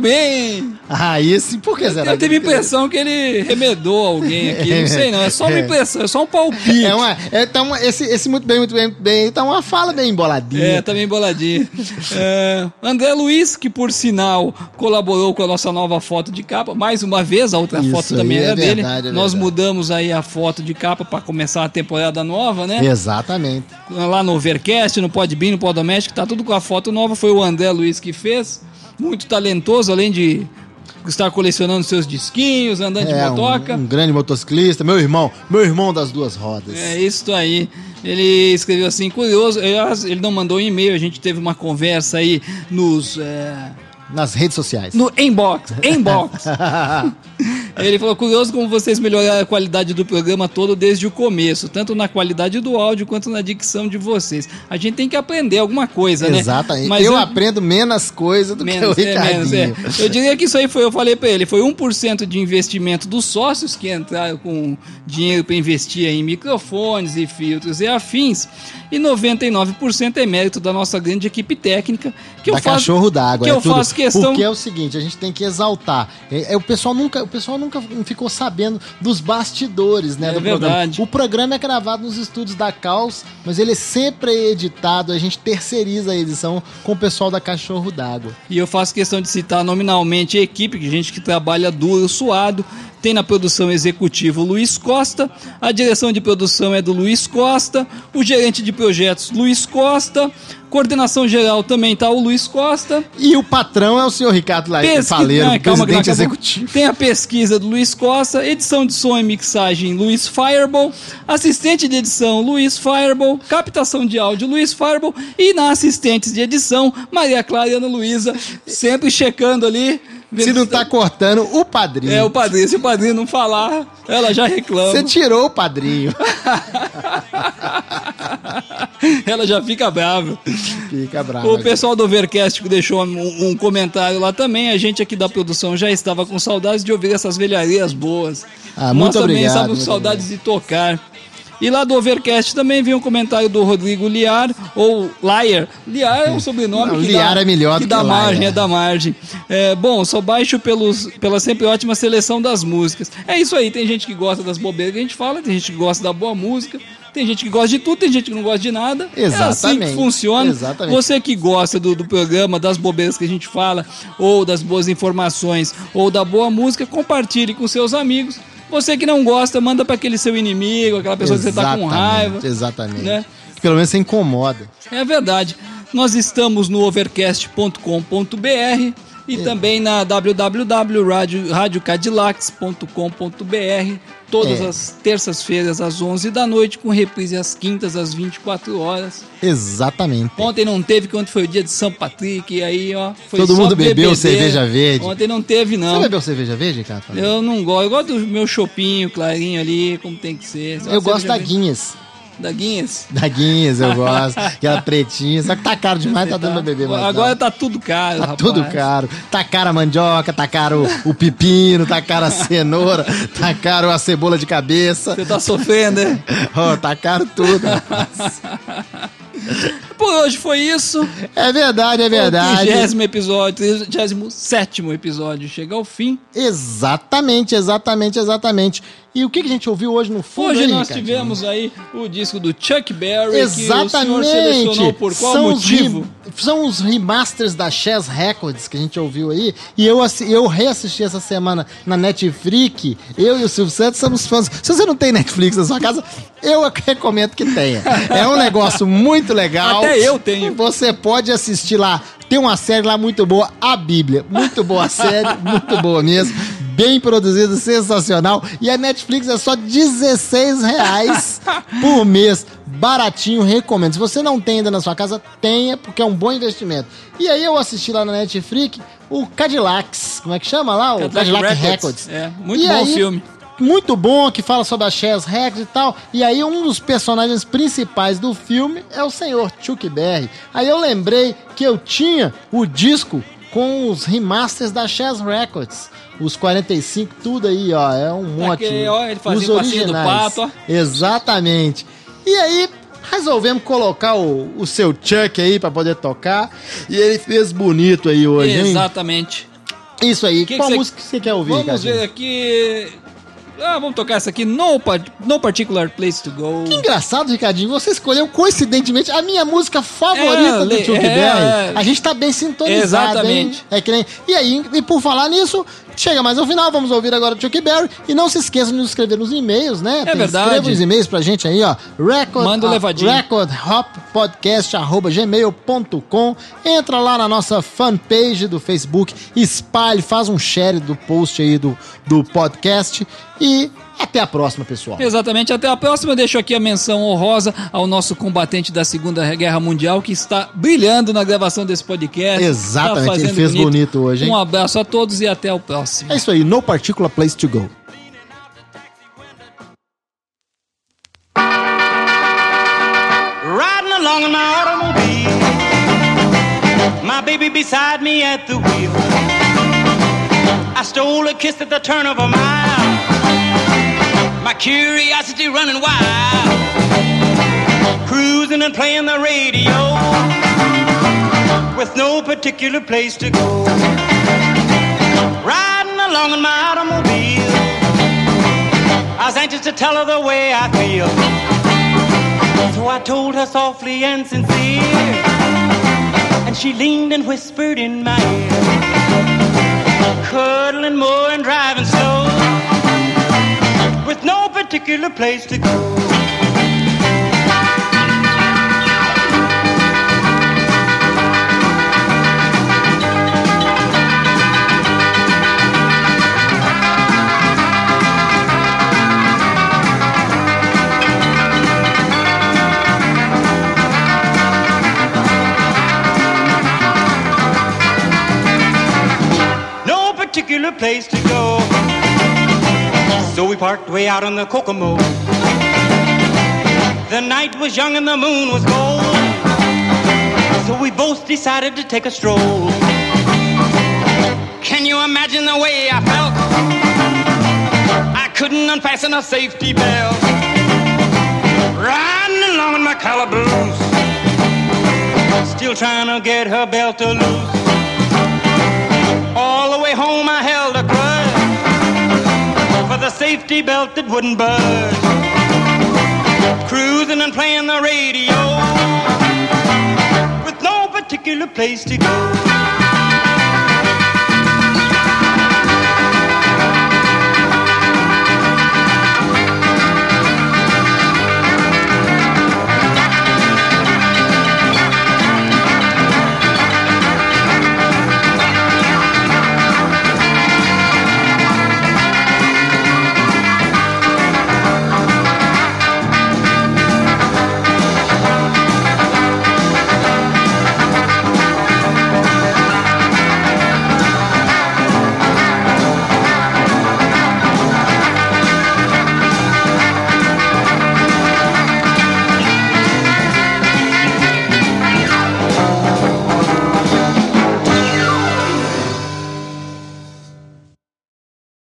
Ah, isso, por que será? Eu tive a impressão que ele remedou alguém aqui, não sei não, é só uma impressão, é só um palpite. Esse muito bem, tá uma fala bem emboladinha. Tá bem emboladinha. André Luiz, que por sinal colaborou com a nossa nova foto de capa, mais uma vez, a outra foto também era dele. Nós mudamos aí a foto de capa para começar a temporada nova, né? Exatamente. Lá no Overcast, no Podbean, no Podoméstico, que tá tudo com a foto nova, foi o André Luiz que fez, muito talentoso, além de estar colecionando seus disquinhos, andando de motoca. Um grande motociclista, meu irmão das duas rodas. É isso aí. Ele escreveu assim, curioso, ele não mandou um e-mail, a gente teve uma conversa aí nas redes sociais. No inbox. Ele falou, curioso como vocês melhoraram a qualidade do programa todo desde o começo, tanto na qualidade do áudio quanto na dicção de vocês. A gente tem que aprender alguma coisa, né? Exatamente. Mas eu aprendo menos coisa do que o Ricardinho. Eu diria que isso aí eu falei pra ele, foi 1% de investimento dos sócios que entraram com dinheiro para investir em microfones e filtros e afins, e 99% é mérito da nossa grande equipe técnica, que eu faço cachorro d'água, que eu faço questão. Porque é o seguinte, a gente tem que exaltar. O pessoal nunca ficou sabendo dos bastidores, né, do programa. O programa é gravado nos estúdios da Caos, mas ele sempre é editado, a gente terceiriza a edição com o pessoal da Cachorro d'Água. E eu faço questão de citar nominalmente a equipe, que gente que trabalha duro, suado. Tem na produção executiva o Luiz Costa, a direção de produção é do Luiz Costa, o gerente de projetos Luiz Costa, coordenação geral também tá o Luiz Costa. E o patrão é o senhor Ricardo Faleiro, presidente executivo. Tem a pesquisa do Luiz Costa, edição de som e mixagem Luiz Fireball, assistente de edição Luiz Fireball, captação de áudio Luiz Fireball e na assistentes de edição Maria Clara e Ana Luísa, sempre checando ali. Se não tá cortando, o padrinho. O padrinho. Se o padrinho não falar, ela já reclama. Você tirou o padrinho. Ela já fica brava. Fica brava. O pessoal do Overcast deixou um comentário lá também. A gente aqui da produção já estava com saudades de ouvir essas velharias boas. Muito obrigado. Nós também estávamos com saudades de tocar. E lá do Overcast também veio um comentário do Rodrigo Liar, ou Liar. Liar é um sobrenome não, que Liar dá, é melhor que do que margem, Liar. É da margem. Bom, só baixo pela sempre ótima seleção das músicas. É isso aí, tem gente que gosta das bobeiras que a gente fala, tem gente que gosta da boa música, tem gente que gosta de tudo, tem gente que não gosta de nada. Exatamente. É assim que funciona. Exatamente. Você que gosta do programa, das bobeiras que a gente fala, ou das boas informações, ou da boa música, compartilhe com seus amigos. Você que não gosta, manda para aquele seu inimigo, aquela pessoa que você tá com raiva. Exatamente. Né? Que pelo menos você incomoda. É verdade. Nós estamos no overcast.com.br e também na www.radiocadillacs.com.br todas as terças-feiras às 11 da noite, com reprise às quintas às 24 horas. Exatamente. Ontem não teve, quando foi o dia de São Patrick, e aí, ó, foi todo só mundo bebeu cerveja verde. Ontem não teve, não. Você bebeu cerveja verde, cara? Eu não gosto. Eu gosto do meu chopinho clarinho ali, como tem que ser. Eu gosto da Guinness. Da Guinness? Da Guinness, eu gosto. Aquela pretinha. Só que tá caro demais, tá dando pra beber mais. Agora tá tudo caro, rapaz. Tá tudo caro. Tá caro a mandioca, tá caro o pepino, tá caro a cenoura, tá caro a cebola de cabeça. Você tá sofrendo, né? Tá caro tudo, rapaz. Por hoje foi isso. É verdade, é verdade. O 30º episódio, 37º episódio chega ao fim. Exatamente. E o que a gente ouviu hoje no fundo? Hoje aí, nós Ricardinho? tivemos aí o disco do Chuck Berry, Exatamente. que o senhor selecionou por qual motivo? São os remasters da Chess Records que a gente ouviu aí. E eu reassisti essa semana na Netflix. Eu e o Silvio Santos somos fãs. Se você não tem Netflix na sua casa, eu recomendo que tenha. É um negócio muito legal. Até eu tenho. Você pode assistir lá. Tem uma série lá muito boa, A Bíblia. Muito boa a série, muito boa mesmo. Bem produzido, sensacional. E a Netflix é só R$16 por mês. Baratinho, recomendo. Se você não tem ainda na sua casa, tenha, porque é um bom investimento. E aí eu assisti lá na Netflix o Cadillacs. Como é que chama lá? O Cadillac Records. É, muito bom o filme. Muito bom, que fala sobre a Chess Records e tal. E aí um dos personagens principais do filme é o senhor Chuck Berry. Aí eu lembrei que eu tinha o disco com os remasters da Chess Records. Os 45, tudo aí, ó. É um monte. Aqui, ó, ele fazia os o passinho do pato, ó. Exatamente. E aí, resolvemos colocar o seu Chuck aí pra poder tocar. E ele fez bonito aí hoje, hein? Exatamente. Isso aí. Qual música que você quer ouvir, Vamos Cadinho? ver aqui... vamos tocar essa aqui, No Particular Place to Go. Que engraçado, Ricardinho, você escolheu coincidentemente a minha música favorita do Chuck Berry. A gente tá bem sintonizado, exatamente. Hein? É que nem... E aí, e por falar nisso, chega mais ao final, vamos ouvir agora o Chuck Berry. E não se esqueçam de nos escrever nos e-mails, né? Verdade. Escreva os e-mails pra gente aí, ó. Manda o levadinho. recordhoppodcast@gmail.com. Entra lá na nossa fanpage do Facebook, espalhe, faz um share do post aí do podcast. E até a próxima, pessoal. Exatamente, até a próxima. Eu deixo aqui a menção honrosa ao nosso combatente da Segunda Guerra Mundial, que está brilhando na gravação desse podcast. Exatamente, tá ele fez bonito hoje, hein? Um abraço a todos e até o próximo. É isso aí, No Particular Place to Go. Riding along in my automobile, my baby beside me at the wheel. I stole a kiss at the turn of a mile, my curiosity running wild, cruising and playing the radio, with no particular place to go. Riding along in my automobile, I was anxious to tell her the way I feel, so I told her softly and sincere, and she leaned and whispered in my ear, cuddling more and driving slow, with no particular place to go. No particular place to go. So we parked way out on the Kokomo. The night was young and the moon was gold, so we both decided to take a stroll. Can you imagine the way I felt? I couldn't unfasten a safety belt, riding along in my calaboose, still trying to get her belt to loose. All the way home I held a grudge for the safety belt that wouldn't budge, cruising and playing the radio, with no particular place to go.